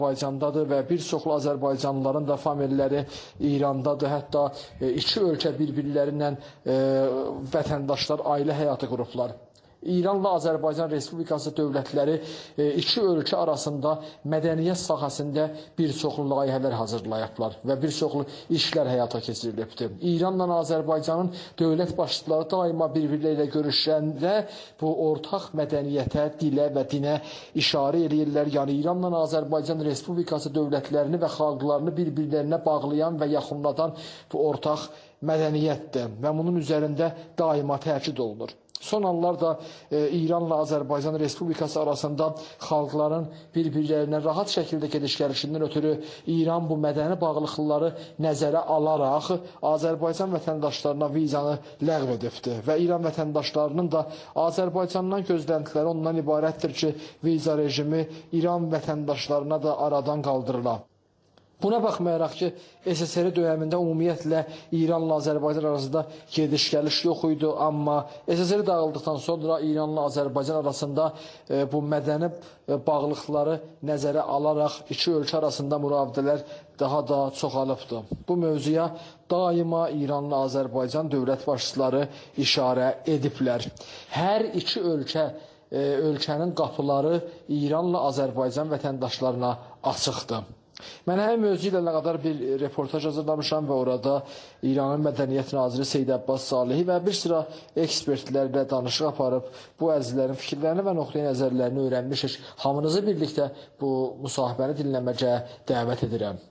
Azərbaycandadır və bir çoxlu Azərbaycanlıların da familləri İrandadır. Hətta iki ölkə bir-birlərindən vətəndaşlar ailə həyatı qurublar. İranla Azərbaycan Respublikası dövlətləri iki ölkə arasında mədəniyyət sahəsində bir çoxlu layihələr hazırlayıblar və bir çoxlu işlər həyata keçirilibdir. İranla Azərbaycanın dövlət başçıları daima bir-birləri ilə görüşəndə bu ortaq mədəniyyətə, dilə və dinə işarə edirlər. Yəni İranla Azərbaycan Respublikası dövlətlərini və xalqlarını bir-birlərinə bağlayan və yaxınladan bu ortaq mədəniyyətdir və bunun üzərində daima təkid olunur. Son anlarda İranla Azərbaycan Respublikası arasında xalqların bir-birlərinə rahat şəkildə gediş-gəlişindən ötürü İran bu mədəni bağlılıqları nəzərə alaraq Azərbaycan vətəndaşlarına vizanı ləğv edibdir və İran vətəndaşlarının da Azərbaycandan gözləntiləri ondan ibarətdir ki, viza rejimi İran vətəndaşlarına da aradan qaldırılar. Buna baxmayaraq ki, SSR dönəmində ümumiyyətlə İranla Azərbaycan arasında gediş-gəliş yox idi, amma SSR dağıldıqdan sonra İranla Azərbaycan arasında bu mədəni bağlılıqları nəzərə alaraq iki ölkə arasında müravidələr daha da çoxalıbdır. Bu mövzuya daima İranla Azərbaycan dövlət başçıları işarə ediblər. Hər iki ölkənin qapıları İranla Azərbaycan vətəndaşlarına açıqdır. Mən həmin mövzu ilə əlaqədar bir reportaj hazırlamışam və orada İranın Mədəniyyət Naziri Seyid Abbas Salehi və bir sıra ekspertlərlə danışıq aparıb bu ərzlərin fikirlərini və nöqteyi nəzərlərini öyrənmişik. Hamınızı birlikdə bu müsahibəni dinləməyə dəvət edirəm.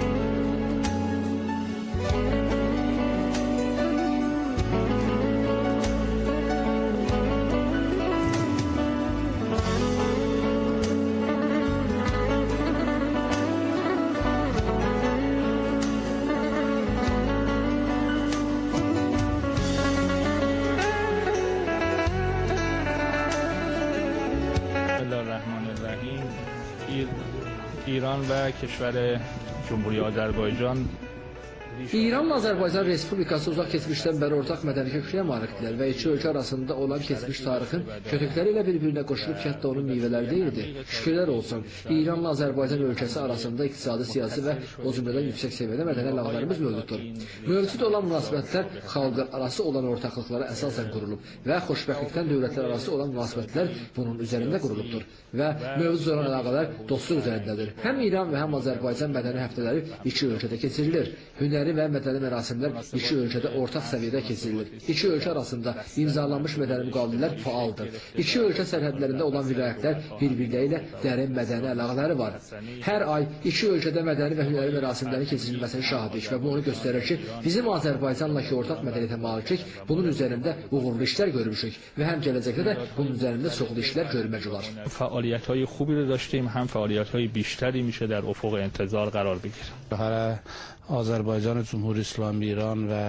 İran və Keşvər Cumhuri Azərbaycan İranla Azərbaycan Respublikası uzaq keçmişdən bəri ortaq mədəni kökləyə malikdirlər və iki ölkə arasında olan keçmiş tarixin kötükləri ilə bir-birinə qoşulub hətta onun meyvələri deyildi. Şükürlər olsun, İranla Azərbaycan ölkəsi arasında iqtisadi, siyasi və o cümlədən yüksək səviyyədə mədəni əlaqələrimiz mövcuddur. Mövcud olan münasibətlər xalqlar arası olan ortaqlıqlara əsasən qurulub və xoşbəxtlikdən dövlətlər arası olan münasibətlər bunun üzərində qurulubdur və mövcud olan əlaqələr dostluq üzərindədir. Həm İran və həm Azərbaycan mədəni həftələri iki ölkədə keçirilir. Hünəri və mədəni mərasimlər iki ölkədə ortaq səviyyədə keçirilir. İki ölkə arasında imzalanmış mədəni müqavilələr fəaldır. İki ölkə sərhədlərində olan vilayətlər bir-birləri ilə dərin mədəni əlaqələri var. Hər ay iki ölkədə mədəni və hünəri mərasimlərin keçirilməsini şahidik və bu onu göstərir ki, bizim Azərbaycanla ki ortaq mədəniyyətə malikik, bunun üzərində uğurlu işlər görmüşük və həm gələcəkdə də bunun üzərində çoxlu işlər görmək olar. فعالیت‌های خوبی رو داشتیم، هم فعالیت‌های بیشتری میشه در افق انتظار قرار بگیره. Azərbaycan Cumhuri İslam İran və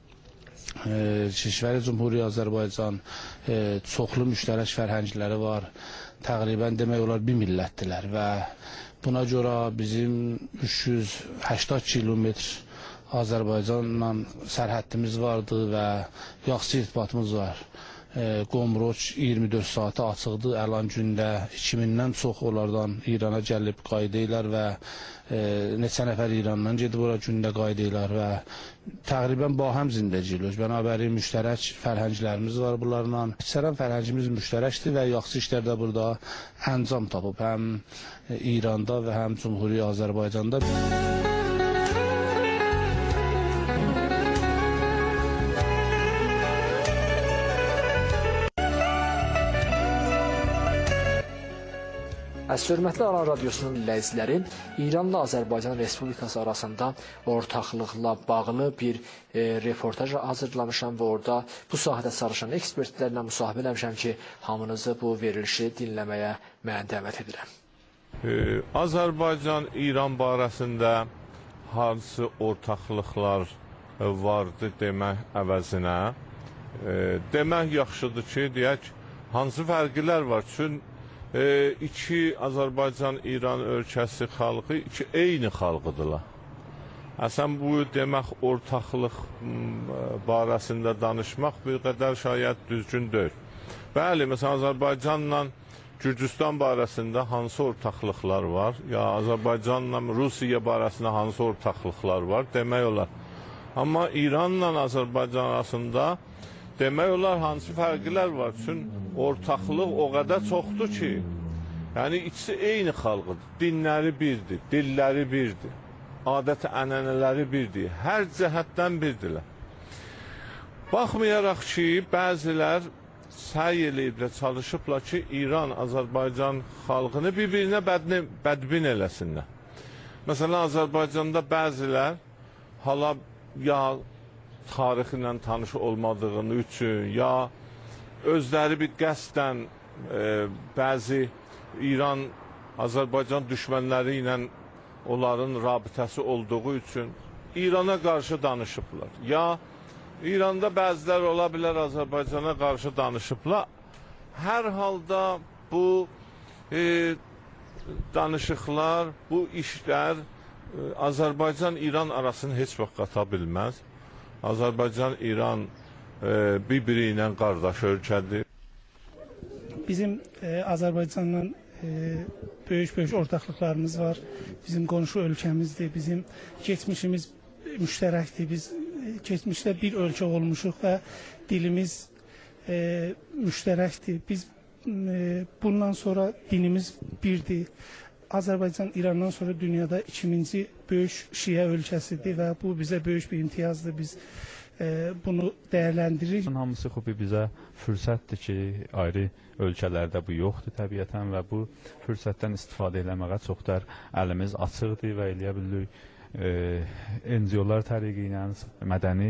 Keşvər Cumhuri Azərbaycan çoxlu müştərək fərhəngləri var. Təqribən demək olar bir millətdilər və buna görə bizim 380 kilometr Azərbaycanla sərhəddimiz vardı və yaxşı irtibatımız var. Qomroç 24 saatı açıqdır. Əlan gündə 2000-dən çox onlardan İrana gəlib qaydayırlar və neçə nəfər İrandan gedib ora gündə qaydayırlar və təqribən bahəm zindəcilik. Bənabərin müştərək fərhənglərimiz var bunlarla. Əksərən fərhəngimiz müştərəkdir və yaxşı işlər də burada əncam tapıb. Həm İranda və həm Cumhuri Azərbaycanda. Hörmətli Aran Radiosunun izləyiciləri, İranla Azərbaycan Respublikası arasında ortaqlıqla bağlı bir reportaj hazırlamışam və orada bu sahədə çalışan ekspertlərlə müsahibə eləmişəm ki, hamınızı bu verilişi dinləməyə mən dəvət edirəm. Azərbaycan-İran barəsində hansı ortaqlıqlar vardı demək əvəzinə, demək yaxşıdır ki, deyək, hansı fərqlər var? Çünki iki Azərbaycan-İran ölkəsi xalqı iki eyni xalqıdırlar. Əsən bu demək ortaqlıq barəsində danışmaq bir qədər şayət düzgün deyil. Bəli, məsələn, Azərbaycanla Gürcüstan barəsində hansı ortaqlıqlar var, ya Azərbaycanla Rusiya barəsində hansı ortaqlıqlar var, demək olar. Amma İranla Azərbaycan arasında demək olar hansı fərqlər var. Çünki ortaqlıq o qədər çoxdur ki, yəni ikisi eyni xalqıdır, dinləri birdir, dilləri birdir, adət-ənənələri birdir, hər cəhətdən birdirlər. Baxmayaraq ki, bəzilər səy eləyiblər, çalışıblar ki, İran, Azərbaycan xalqını bir-birinə bədbin eləsinlər. Məsələn, Azərbaycanda bəzilər hala ya tarixi ilə tanış olmadığını üçün, ya özləri bir qəsdən bəzi İran, Azərbaycan düşmənləri ilə onların rabitəsi olduğu üçün İrana qarşı danışıblar. Ya İranda bəzilər ola bilər Azərbaycana qarşı danışıblar. Hər halda bu danışıqlar, bu işlər Azərbaycan-İran arasını heç vaxt qata bilməz. Azərbaycan-İran bir-biri ilə qardaş ölkədir. Bizim Azərbaycanla böyük ortaqlıqlarımız var. Bizim qonşu ölkəmizdir, bizim keçmişimiz müştərəkdir. Biz keçmişdə bir ölkə olmuşuq və dilimiz müştərəkdir. Biz bundan sonra dinimiz birdir. Azərbaycan İrandan sonra dünyada ikinci böyük şiə ölkəsidir və bu bizə böyük bir imtiyazdır. Biz bunu dəyərləndiririk. Hamısı xüsusi bizə fürsətdir ki, ayrı ölkələrdə bu yoxdur təbiətən və bu fürsətdən istifadə eləməyə çox da əlimiz açıqdır və eləyə bilirik. NGO-lar təriqi ilə mədəni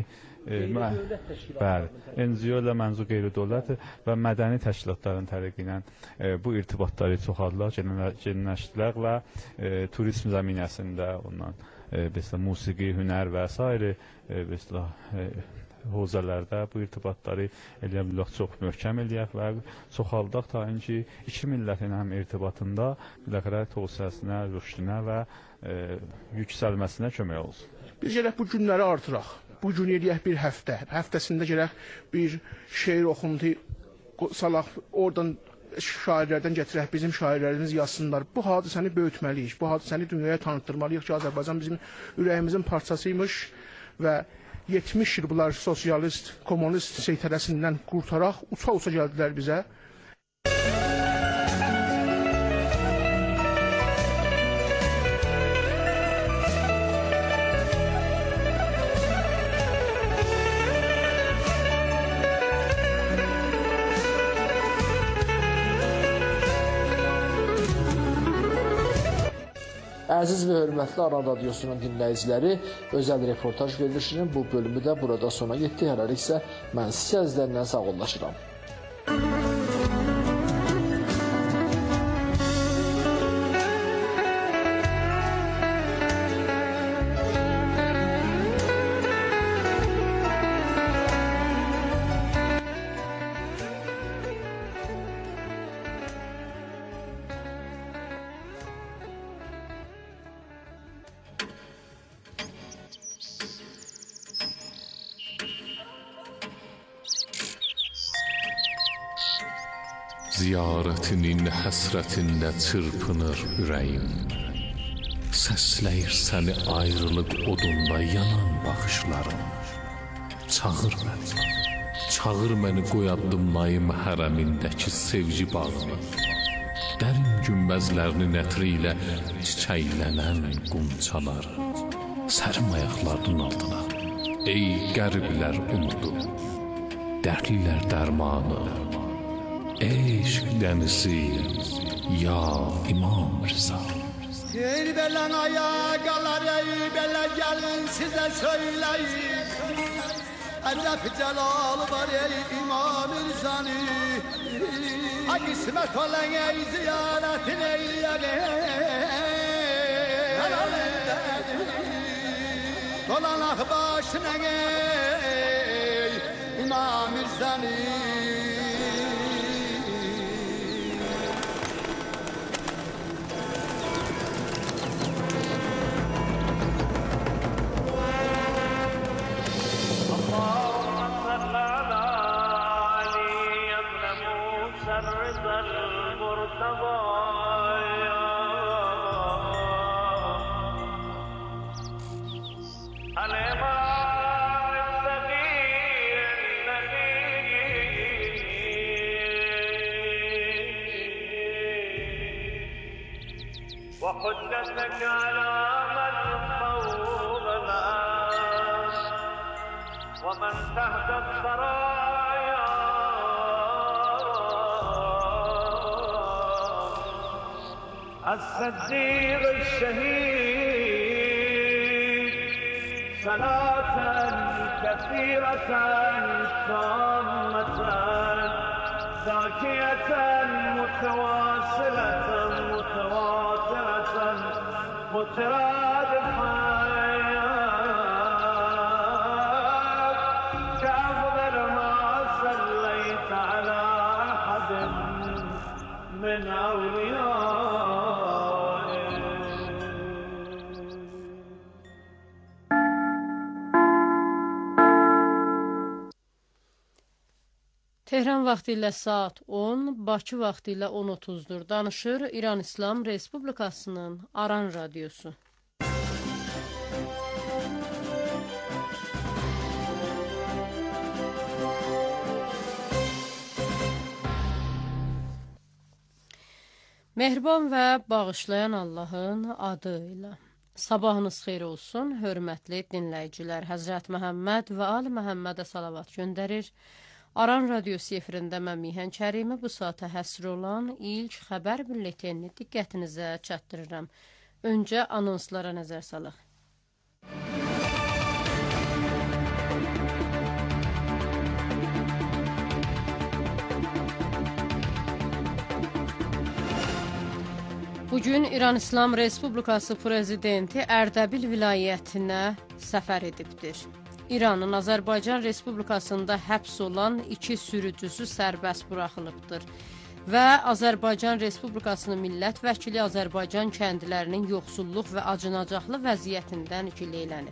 NGO ilə mənzur qeyri-dövlət və mədəni təşkilatların təriqi ilə bu irtibatları çoxaldılar, genişlətdilər və turizm zəminəsində ondan musiqi, hünər və s. Hozələrdə bu irtibatları eləyə bilirik, çox möhkəm eləyək və çoxaldaq ta ki, iki millətin həm irtibatında biləqərə tövsiyəsinə, rüşdünə və yüksəlməsinə kömək olsun. Biz gərək bu günləri artıraq. Bu gün eləyək bir həftə. Həftəsində gərək bir şeir oxuntu salaq, oradan şairlərdən gətirək, bizim şairlərimiz yazsınlar. Bu hadisəni böyütməliyik, bu hadisəni dünyaya tanıtdırmalıyıq ki, Azərbaycan bizim ürəyimizin parçasıymış və 70 il bunlar sosialist, komünist seytərəsindən qurtaraq, uça-uça gəldilər bizə. Əziz və hörmətli Aran Radiosunun dinləyiciləri, özəl reportaj verilişinin bu bölümü də burada sona yetdi. Hələliksə mən sizlərlə sağollaşıram. Ziyarətinin həsrətində çırpınır ürəyim. Səsləyir səni ayrılıq odunda yanan baxışlarım. Çağır məni qoy addımlayım hərəmindəki sevgi bağını. Dərin günbəzlərinin ətri ilə çiçəklənən qumçalar. Sərim ayaqlarının altına, ey qəriblər umudu, dərdlilər dərmanı. Eşq dənizi, ya İmam Rıza. Ey belən ayaqalar, ey belə gəlin sizə söyləyim. Əcəb cəlalı var ey İmam Rızanı. Ha qismət olan ey ziyarətin eyləyək. Dolanaq başına ey İmam Rızanı. وحدتك على من فوق العرش ومن تحت الثرايا الصديق الشهيد صلاة كثيرة تامة زاكية متواصلة متواترة مترادفة كأفضل ما صليت على أحد من أوليائك. Tehran vaxtı ilə saat 10, Bakı vaxtı ilə 10:30-dur. Danışır İran İslam Respublikasının Aran Radiosu. Mehriban və bağışlayan Allahın adı ilə. Sabahınız xeyir olsun, hörmətli dinləyicilər. Həzrət Məhəmməd və Ali Məhəmmədə salavat göndərir. Aran Radiosu efirində mən Mihan Kərimi bu saata həsr olan ilk xəbər bülletenini diqqətinizə çatdırıram. Öncə anonslara nəzər salaq. Bugün İran İslam Respublikası Prezidenti Ərdəbil vilayətinə səfər edibdir. İranın Azərbaycan Respublikasında həbs olan 2 sürücüsü sərbəst buraxılıbdır və Azərbaycan Respublikasının millət vəkili Azərbaycan kəndlərinin yoxsulluq və acınacaqlı vəziyyətindən ikiləylənib.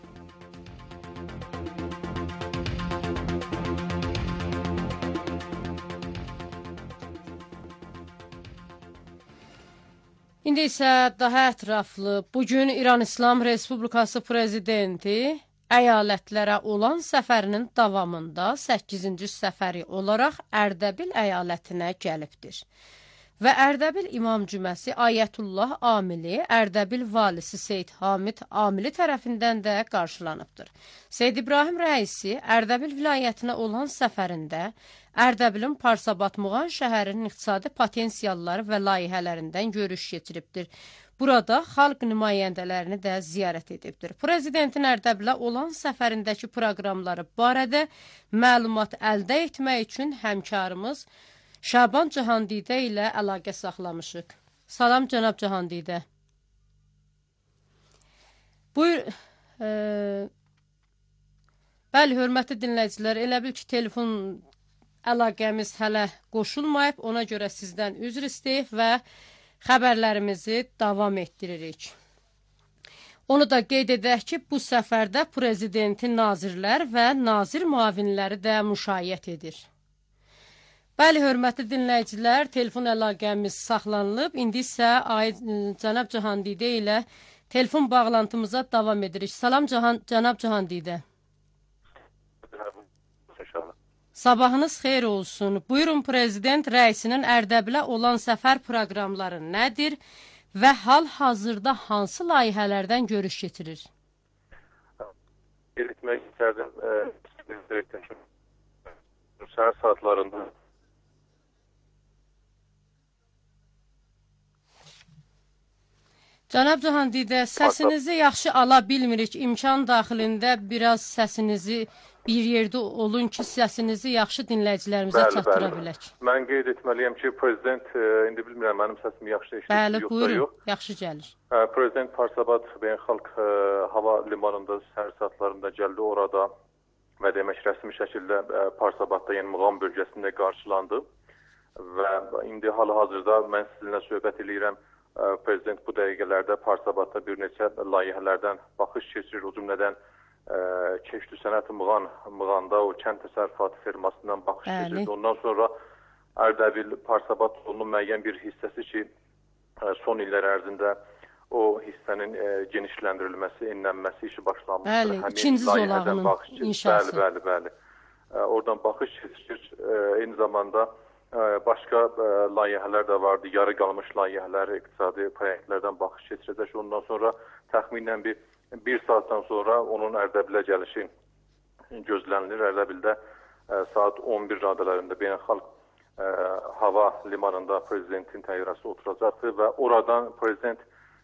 İndi isə daha ətraflı, bugün İran İslam Respublikası Prezidenti əyalətlərə olan səfərinin davamında 8-ci səfəri olaraq Ərdəbil əyalətinə gəlibdir. Və Ərdəbil İmam Cüməsi Ayətullah Amili, Ərdəbil valisi Seyd Hamid Amili tərəfindən də qarşılanıbdır. Seyd İbrahim rəisi Ərdəbil vilayətinə olan səfərində Ərdəbilin Parsabat Muğan şəhərinin iqtisadi potensialları və layihələrindən görüş keçiribdir. Burada xalq nümayəndələrini də ziyarət edibdir. Prezidentin Ərdəbilə olan səfərindəki proqramları barədə məlumat əldə etmək üçün həmkarımız Şaban Cahandidə ilə əlaqə saxlamışıq. Salam cənab Cahandidə. Buyur. Bəli, hörmətli dinləyicilər, elə bil ki, telefon əlaqəmiz hələ qoşulmayıb, ona görə sizdən üzr istəyib və xəbərlərimizi davam etdiririk. Onu da qeyd edək ki, bu səfərdə prezidentin nazirlər və nazir müavinləri də müşayiət edir. Bəli, hörmətli dinləyicilər, telefon əlaqəmiz saxlanılıb. İndi isə cənab Cahandidə ilə telefon bağlantımıza davam edirik. Salam cənab Cahandidə. Sabahınız xeyir olsun. Buyurun, prezident rəisinin Ərdəbilə olan səfər proqramları nədir və hal-hazırda hansı layihələrdən görüş keçirir? Etmək istərdim. Səhər saatlarında Cənab Cahandidə, səsinizi yaxşı ala bilmirik. İmkan daxilində biraz səsinizi bir yerdə olun ki, səsinizi yaxşı dinləyicilərimizə çatdıra bilək. Mən qeyd etməliyəm ki, prezident, indi bilmirəm, mənim səsimi yaxşı eşidir, bəli, yoxsa buyurun, yox. Yaxşı gəlir. Prezident Parsabat Beynəlxalq Hava Limanında səhər saatlarında gəldi orada və demək rəsmi şəkildə Parsabatda, yəni Muğan bölgəsində qarşılandı və indi hal-hazırda mən sizinlə söhbət edirəm. Prezident bu dəqiqələrdə Parsabatda bir neçə layihələrdən baxış keçirir, o cümlədən Keştü Sənət Muğanda o kənd təsərrüfatı firmasından baxış keçirir. Ondan sonra Ərdəbil Parsabat yolunun müəyyən bir hissəsi ki, son illər ərzində o hissənin genişləndirilməsi, enlənməsi işi başlanmışdır. Bəli, ikinci zolağının inşası. Bəli. Oradan baxış keçirir. Eyni zamanda başqa layihələr də vardı, yarı qalmış layihələr, iqtisadi proyektlərdən baxış keçirəcək. Ondan sonra təxminən bir saatdan sonra onun Ərdəbilə gəlişi gözlənilir. Ərdəbildə saat 11 radələrində beynəlxalq hava limanında prezidentin təyyarəsi oturacaqdır və oradan prezident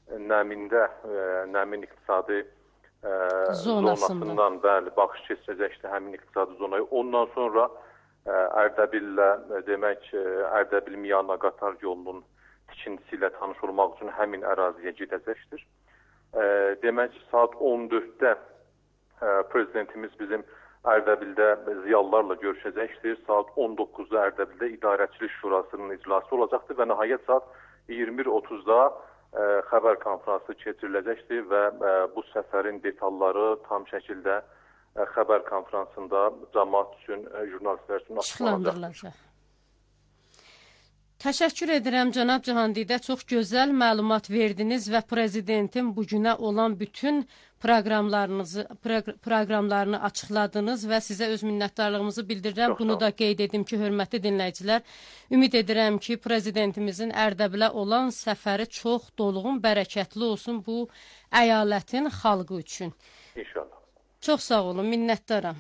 Nəmin iqtisadi zonasından baxış keçirəcəkdir həmin iqtisadi zonayı. Ondan sonra Ərdəbillə demək Ərdəbil-Miyana qatar yolunun tikintisi ilə tanış olmaq üçün həmin əraziyə gedəcəkdir. Demək saat 14-də prezidentimiz bizim Ərdəbildə ziyalılarla görüşəcəkdir. Saat 19-da Ərdəbildə İdarəçilik Şurasının iclası olacaqdır və nəhayət saat 21:30-da xəbər konfransı keçiriləcəkdir və bu səfərin detalları tam şəkildə xəbər konfransında cəmaət üçün, jurnalistlər üçün açıqlanacaqdır. Təşəkkür edirəm cənab Cahandidə, çox gözəl məlumat verdiniz və prezidentin bugünə olan bütün proqramlarını açıqladınız və sizə öz minnətdarlığımızı bildirirəm. Bunu da qeyd edim ki, hörmətli dinləyicilər, ümid edirəm ki, prezidentimizin Ərdəbilə olan səfəri çox doluğun, bərəkətli olsun bu əyalətin xalqı üçün. İnşallah. Çox sağ olun, minnətdaram.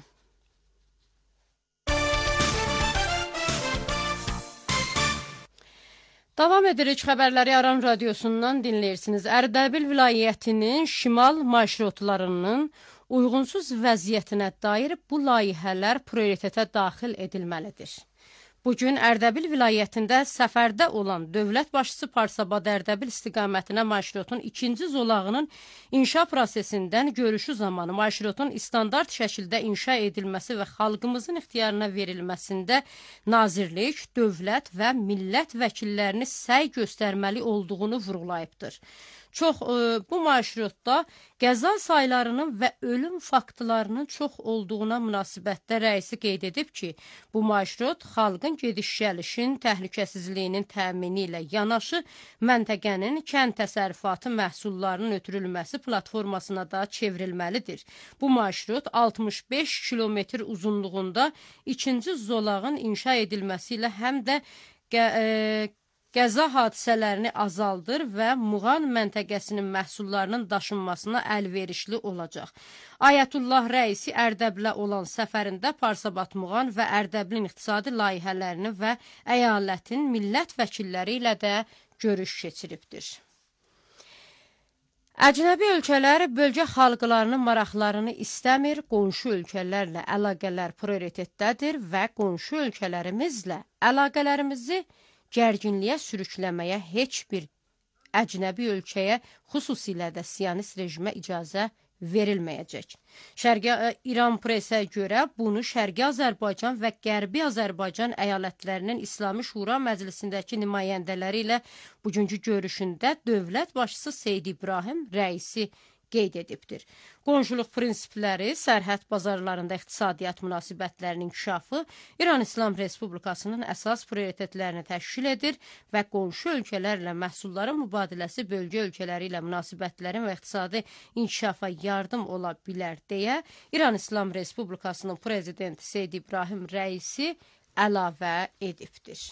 Davam edirik xəbərləri Aran radiosundan dinləyirsiniz. Ərdəbil vilayətinin şimal marşrutlarının uyğunsuz vəziyyətinə dair bu layihələr prioritetə daxil edilməlidir. Bugün Ərdəbil vilayətində səfərdə olan dövlət başçısı Parsabad Ərdəbil istiqamətinə marşrutun ikinci zolağının inşa prosesindən görüşü zamanı marşrutun standart şəkildə inşa edilməsi və xalqımızın ixtiyarına verilməsində nazirlik, dövlət və millət vəkillərini səy göstərməli olduğunu vurğulayıbdır. Bu marşrutda qəza saylarının və ölüm faktlarının çox olduğuna münasibətdə rəisi qeyd edib ki, bu marşrut xalqın gediş-gəlişin təhlükəsizliyinin təmini ilə yanaşı məntəqənin kənd təsərrüfatı məhsullarının ötürülməsi platformasına da çevrilməlidir. Bu marşrut 65 kilometr uzunluğunda ikinci zolağın inşa edilməsi ilə həm də qəza hadisələrini azaldır və Muğan məntəqəsinin məhsullarının daşınmasına əlverişli olacaq. Ayətullah rəisi Ərdəbilə olan səfərində Parsabad Muğan və Ərdəbilin iqtisadi layihələrini və əyalətin millət vəkilləri ilə də görüş keçiribdir. Əcnəbi ölkələr bölgə xalqlarının maraqlarını istəmir, qonşu ölkələrlə əlaqələr prioritetdədir və qonşu ölkələrimizlə əlaqələrimizi gərginliyə sürükləməyə heç bir əcnəbi ölkəyə, xüsusilə də siyonist rejimə icazə verilməyəcək. Şərqi İran presə görə bunu Şərqi Azərbaycan və Qərbi Azərbaycan əyalətlərinin İslami Şura Məclisindəki nümayəndələri ilə bugünkü görüşündə dövlət başçısı Seyid İbrahim rəisi qeyd edibdir. Qonşuluq prinsipləri, sərhəd bazarlarında iqtisadiyyat münasibətlərinin inkişafı İran İslam Respublikasının əsas prioritetlərini təşkil edir və qonşu ölkələrlə məhsulların mübadiləsi bölgə ölkələri ilə münasibətlərin və iqtisadi inkişafa yardım ola bilər deyə İran İslam Respublikasının prezidenti Seyid İbrahim rəisi əlavə edibdir.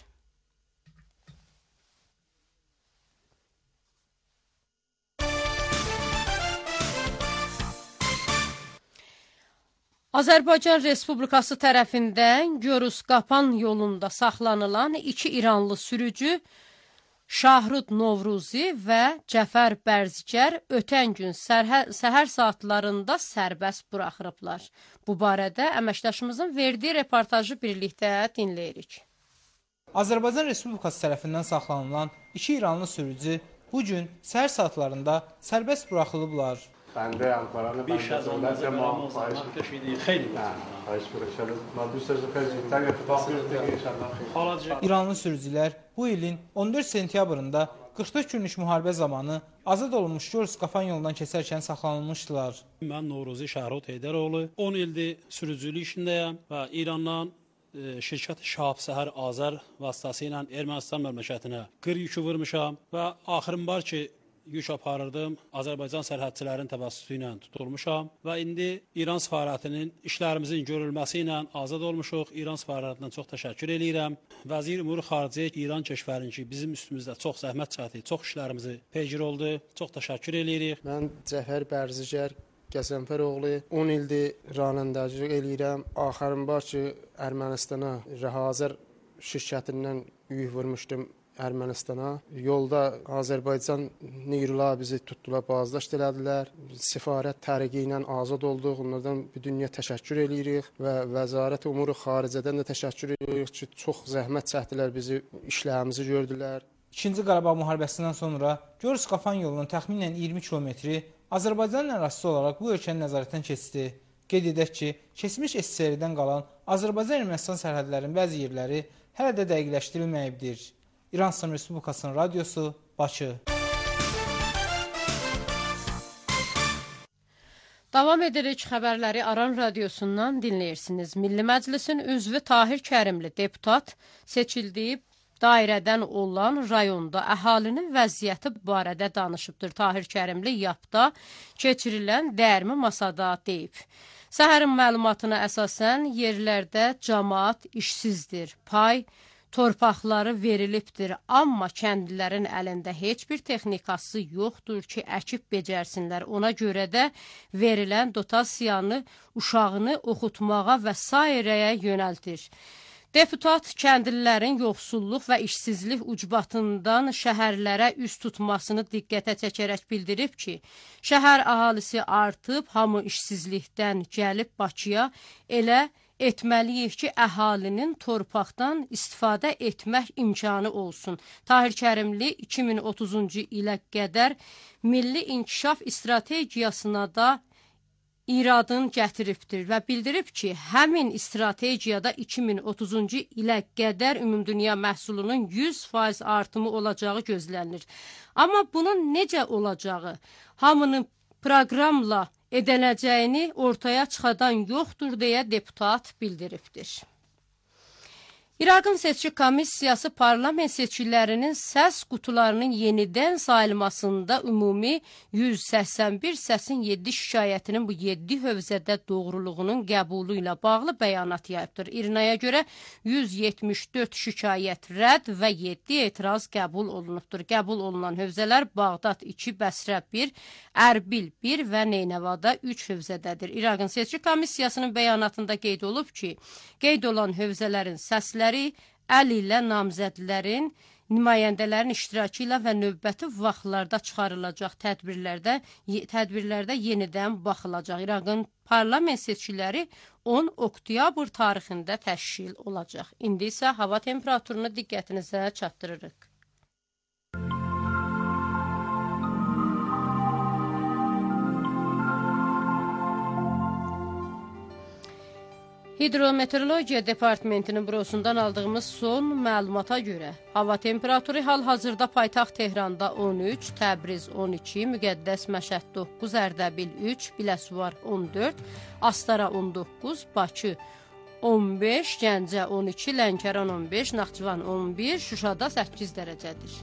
Azərbaycan Respublikası tərəfindən Görüz-Qapan yolunda saxlanılan 2 İranlı sürücü Şahrud Novruzi və Cəfər Bərzikər ötən gün səhər saatlarında sərbəst buraxılıblar. Bu barədə əməkdaşımızın verdiyi reportajı birlikdə dinləyirik. Azərbaycan Respublikası tərəfindən saxlanılan 2 İranlı sürücü bugün səhər saatlarında sərbəst buraxılıblar. بنده همکاران بیش از اندازه ما زحمت کشیدید خیلی خواهش می‌کنم ما دوست داشتیم خیلی زودتر اتفاق بیفته انشالله. İranlı sürücülər bu ilin 14 sentyabrında 44 günlük müharibə zamanı azad olunmuş Görüz-Qapan yolundan keçərkən saxlanılmışdılar. Mən Novruzi Şahrud Heydəroğlu 10 ildir sürücülük işindəyəm və İrandan şirkət Şahab Səhər Azər vasitəsilə Ermənistan məmləkətinə qır yükü vurmuşam və axırım var ki yük aparırdım. Azərbaycan sərhədçilərin təvəssütü ilə tutulmuşam və indi İran səfarətinin işlərimizin görülməsi ilə azad olmuşuq. İran səfarətindən çox təşəkkür edirəm. Vəzir Umur Xaricə İran kəşfərinki bizim üstümüzdə çox zəhmət çəkdi, çox işlərimizi peygir oldu. Çox təşəkkür edirik. Mən Cəfər Bərzigər Qəzənfəroğlu 10 ildir ranəndəcik eləyirəm. Axırın var ki, Ermənistana Rəhazər şirkətindən yük vurmuşdum Ermənistana. Yolda Azərbaycan neyrular bizi tutdular, bazdaşt elədilər. Səfarət tərəqi ilə azad olduq. Onlardan bir dünya təşəkkür edirik və Vəzarət Umur Xaricədən də təşəkkür edirik ki, çox zəhmət çəkdilər bizi, işlərimizi gördülər. İkinci Qarabağ müharibəsindən sonra Gürcü-Qafan yolunun təxminən 20 kilometri Azərbaycanın ərazisi olaraq bu ölkənin nəzarətindən keçdi. Qeyd edək ki, keçmiş SSR-dən qalan Azərbaycan-Ermənistan sərhədlərinin bəzi yerləri hələ də dəqiqləşdirilməyibdir. İran İslam Respublikasının radiosu, Bakı. Davam edirik xəbərləri Aran radiosundan dinləyirsiniz. Milli Məclisin üzvü Tahir Kərimli deputat seçildiyi dairədən olan rayonda əhalinin vəziyyəti barədə danışıbdır. Tahir Kərimli YAP-da keçirilən dəyirmi masada deyib. Səhərin məlumatına əsasən yerlərdə cəmaat işsizdir, pay torpaqları verilibdir, amma kəndlilərin əlində heç bir texnikası yoxdur ki, əkib becərsinlər. Ona görə də verilən dotasiyanı uşağını oxutmağa və sairəyə yönəltir. Deputat kəndlilərin yoxsulluq və işsizlik ucbatından şəhərlərə üz tutmasını diqqətə çəkərək bildirib ki, şəhər əhalisi artıb, hamı işsizlikdən gəlib Bakıya, elə etməliyik ki, əhalinin torpaqdan istifadə etmək imkanı olsun. Tahir Kərimli 2030-cu ilə qədər Milli İnkişaf İstrategiyasına da iradın gətiribdir və bildirib ki, həmin strategiyada 2030-cu ilə qədər ümumdünya məhsulunun 100% artımı olacağı gözlənilir. Amma bunun necə olacağı, hamının proqramla ediləcəyini ortaya çıxadan yoxdur deyə deputat bildiribdir. İraqın seçki komissiyası parlament seçkilərinin səs qutularının yenidən sayılmasında ümumi 181 səsin 7 şikayətinin bu 7 hövzədə doğruluğunun qəbulu ilə bağlı bəyanat yayıbdır. İRNA-ya görə 174 şikayət rədd və 7 etiraz qəbul olunubdur. Qəbul olunan hövzələr Bağdad 2, Bəsrə 1, Ərbil 1 və Neynəvada 3 hövzədədir. İraqın seçki komissiyasının bəyanatında qeyd olub ki, qeyd olan hövzələrin səsləri əl ilə namzədlərin, nümayəndələrin iştirakı ilə və növbəti vaxtlarda çıxarılacaq tədbirlərdə yenidən baxılacaq. İraqın parlament seçkiləri 10 oktyabr tarixində təşkil olacaq. İndi isə hava temperaturunu diqqətinizə çatdırırıq. Hidrometeorologiya Departamentinin bürosundan aldığımız son məlumata görə hava temperaturu hal-hazırda paytaxt Tehranda 13, Təbriz 12, Müqəddəs Məşəd 9, Ərdəbil 3, Biləsuvar 14, Astara 19, Bakı 15, Gəncə 12, Lənkəran 15, Naxçıvan 11, Şuşada 8 dərəcədir.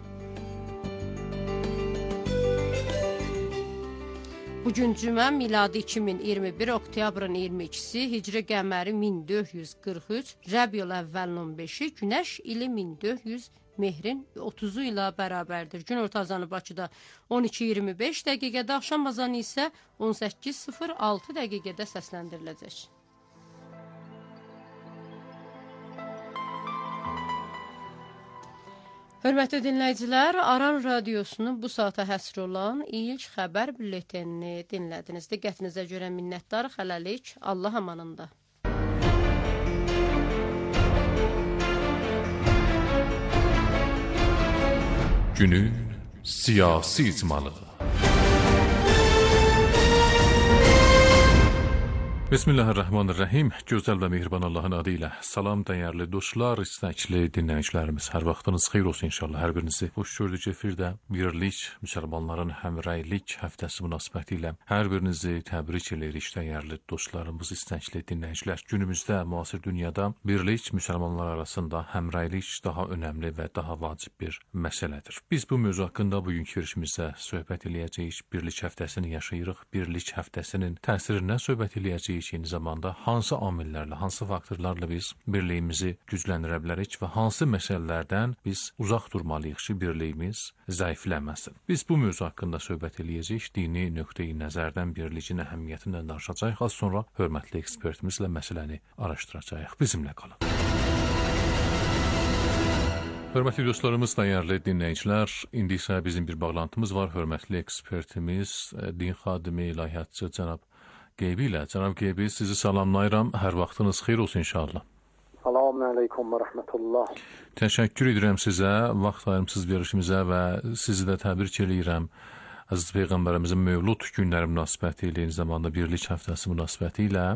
Bugün cümə miladi 2021 oktyabrın 22-si, hicri qəməri 1443, Rəbiyül əvvəlin 15-i, günəş ili 1400, mehrin 30-u ilə bərabərdir. Gün ortazanı Bakıda 12:25 dəqiqədə, axşam azanı isə 18:06 dəqiqədə səsləndiriləcək. Hörmətli dinləyicilər, Aran radiosunun bu saata həsr olan ilk xəbər bülletenini dinlədiniz. Diqqətinizə görə minnətdarıq, hələlik, Allah amanında. Günün siyasi icmalı. Bismillahirrahmanirrahim. Gözəl və mehriban Allahın adı ilə. Salam dəyərli dostlar, istəkli dinləyicilərimiz. Hər vaxtınız xeyir olsun inşallah. Hər birinizi xoş gördük efirdə. Birlik, müsəlmanların həmrəylik həftəsi münasibəti ilə hər birinizi təbrik edirik dəyərli dostlarımız, istəkli dinləyicilər. Günümüzdə müasir dünyada birlik, müsəlmanlar arasında həmrəylik daha önəmli və daha vacib bir məsələdir. Biz bu mövzu haqqında bugünkü görüşümüzdə söhbət eləyəcəyik. Birlik həftəsini yaşayırıq. Birlik həftəsinin təsirindən söhbət eləyəcəyik. Eyni zamanda hansı amillərlə, hansı faktorlarla biz birliyimizi gücləndirə bilərik və hansı məsələlərdən biz uzaq durmalıyıq ki, birliyimiz zəifləməsin. Biz bu mövzu haqqında söhbət eləyəcəyik. Dini nöqteyi nəzərdən birliyin əhəmiyyətindən danışacağıq. Az sonra hörmətli ekspertimizlə məsələni araşdıracağıq. Bizimlə qalın. Hörmətli dostlarımız, dəyərli dinləyicilər, indi isə bizim bir bağlantımız var. Hörmətli ekspertimiz, din xadimi, ilahiyyatçı cənab Qeybi ilə. Cənab Qeybi, sizi salamlayıram. Hər vaxtınız xeyir olsun inşallah. Selamun aleyküm və rəhmətullah. Təşəkkür edirəm sizə, vaxt ayırmısınız verilişimizə və sizi də təbrik edirəm. Əziz Peyğəmbərimizin mövlud günləri münasibəti ilə, eyni zamanda birlik həftəsi münasibəti ilə.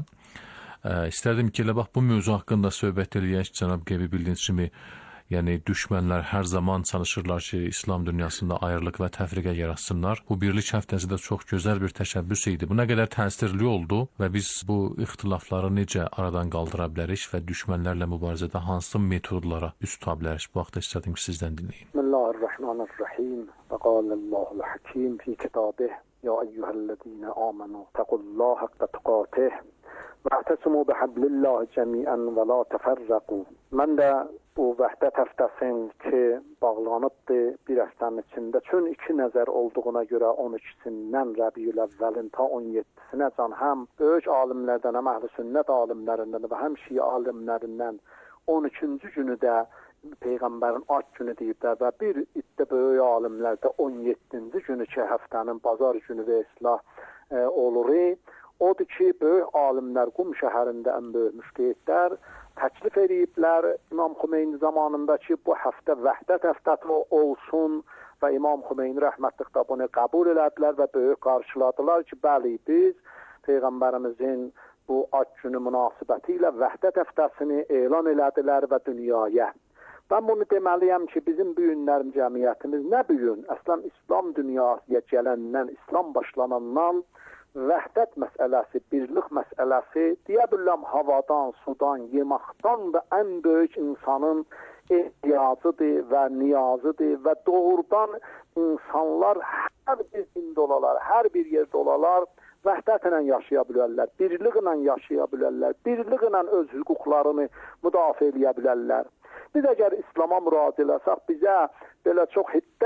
İstərdim ki, elə bax bu mövzu haqqında söhbət eləyək. Cənab Qeybi, bildiyiniz kimi, yəni düşmənlər hər zaman çalışırlar ki, İslam dünyasında ayrılıq və təfriqə yaratsınlar. Bu birlik həftəsi də çox gözəl bir təşəbbüs idi. Bu nə qədər təsirli oldu və biz bu ixtilafları necə aradan qaldıra bilərik və düşmənlərlə mübarizədə hansı metodlara üst tuta bilərik? Bu haqda istədim ki, sizdən dinləyim. Bismillahirrahmanirrahim. Və qalallahul hakim fi kitabih. Ya eyyuhəl-ləzīnə amanu təqullaha haqqa tuqatih. Va'tasimu bihablillahi cəmiən və la təfərrəqu. Mən də bu vəhdət həftəsin ki, bağlanıbdır bir həftənin içində. Çün iki nəzər olduğuna görə 12-sindən Rəbiyül əvvəlin ta 17-sinə can həm böyük alimlərdən, həm əhl-i sünnət alimlərindən və həm şiə alimlərindən 13-cü günü də Peyğəmbərin ad günü deyiblər və bir iddə böyük alimlər də 17-ci günü ki, həftənin bazar günü və islah olur. Odur ki, böyük alimlər Qum şəhərində ən böyük müştəhidlər təklif ediblər İmam Xümeyni zamanında ki, bu həftə vəhdət həftəsi olsun və İmam Xümeyni rəhmətlikdə bunu qəbul elədilər və böyük qarşıladılar ki, bəli, biz Peyğəmbərimizin bu ad günü münasibəti ilə vəhdət həftəsini elan elədilər və dünyaya. Ben bunu deməliyəm ki, bizim bu günlərim cəmiyyətimiz nə bu gün? Əslən, İslam dünyasıya gələndən, İslam başlanandan vəhdət məsələsi, birlik məsələsi deyə biləm havadan, sudan, yemaqdan da ən böyük insanın ehtiyacıdır və niyazıdır və doğrudan insanlar hər bir dində olalar, hər bir yerdə olalar vəhdətlə yaşaya bilərlər, birliklə yaşaya bilərlər, birliklə öz hüquqlarını müdafiə edə bilərlər. Biz əgər İslama müraciət eləsək, bizə belə çox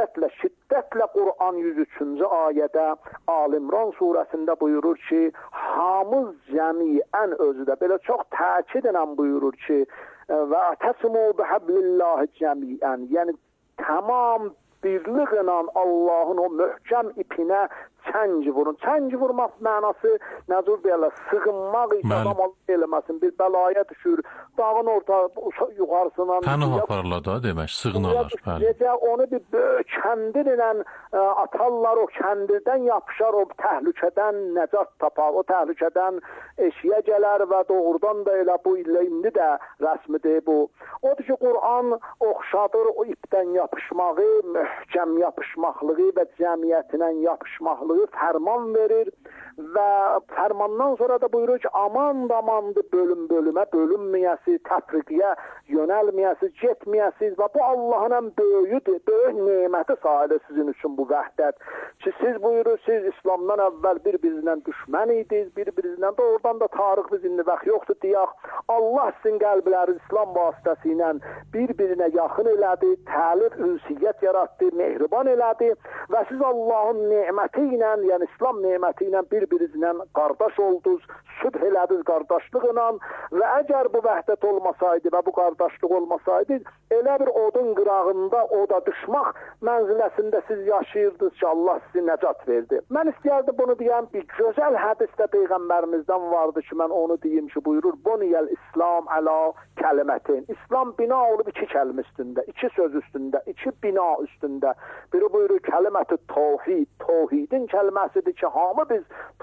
şiddətlə Qur'an 103-cü ayədə Al-İmran surəsində buyurur ki, hamız cəmiən özü də belə çox təkidlə buyurur ki, və ətəsimu bihablillahi cəmiən, yəni tamam birliklə Allahın o möhkəm ipinə çəng vurun. Çəng vurmaq mənası nəzir deyirlər, sığınmaq isə adam Allah eləməsin, bir bəlaya düşür, dağın yuxarısından pənah aparırlar da demək, sığınarlar. Necə onu bir böyük kəndirlə atarlar, o kəndirdən yapışar, o təhlükədən nəcat tapar, o təhlükədən eşiyə gələr və doğrudan da elə bu ilə indi də rəsmidir bu. Odur ki, Qur'an oxşadır o ipdən yapışmağı, möhkəm yapışmaqlığı və cəmiyyətinə yapışmaqlığı fərman verir və fərmandan sonra da buyurur ki, amandır bölünmə, bölünməyəsi, təfriqiyə yönəlməyəsi, getməyəsiz və bu Allahın ən böyük neməti sayılır sizin üçün bu vəhdət. Ki, siz buyurur, siz İslamdan əvvəl bir-birinizlə düşmən idiniz, bir-birinizlə doğrudan da tarix indi vaxt yoxdur deyək. Allah sizin qəlbləri İslam vasitəsilə bir-birinə yaxın elədi, təlif, ünsiyyət yaratdı, mehriban elədi və siz Allahın neməti ilə, yəni İslam neməti ilə bir-birinizlə qardaş oldunuz, sübh elədiniz qardaşlıqla və əgər bu vəhdət olmasaydı və bu qardaşlıq olmasaydı, elə bir odun qırağında oda düşmək mənziləsində siz yaşayırdınız ki, Allah sizi nəcat verdi. Mən istəyərdim bunu deyəm, bir gözəl hədisdə Peyğəmbərimizdən vardı ki, mən onu deyim ki, buyurur, Buniyəl İslam əla kəlimətin. İslam bina olub iki kəlmə üstündə, iki söz üstündə, iki bina üstündə. Biri buyurur, kəlimət-i tavhid, tavhidin kəlməsidir ki, hamı biz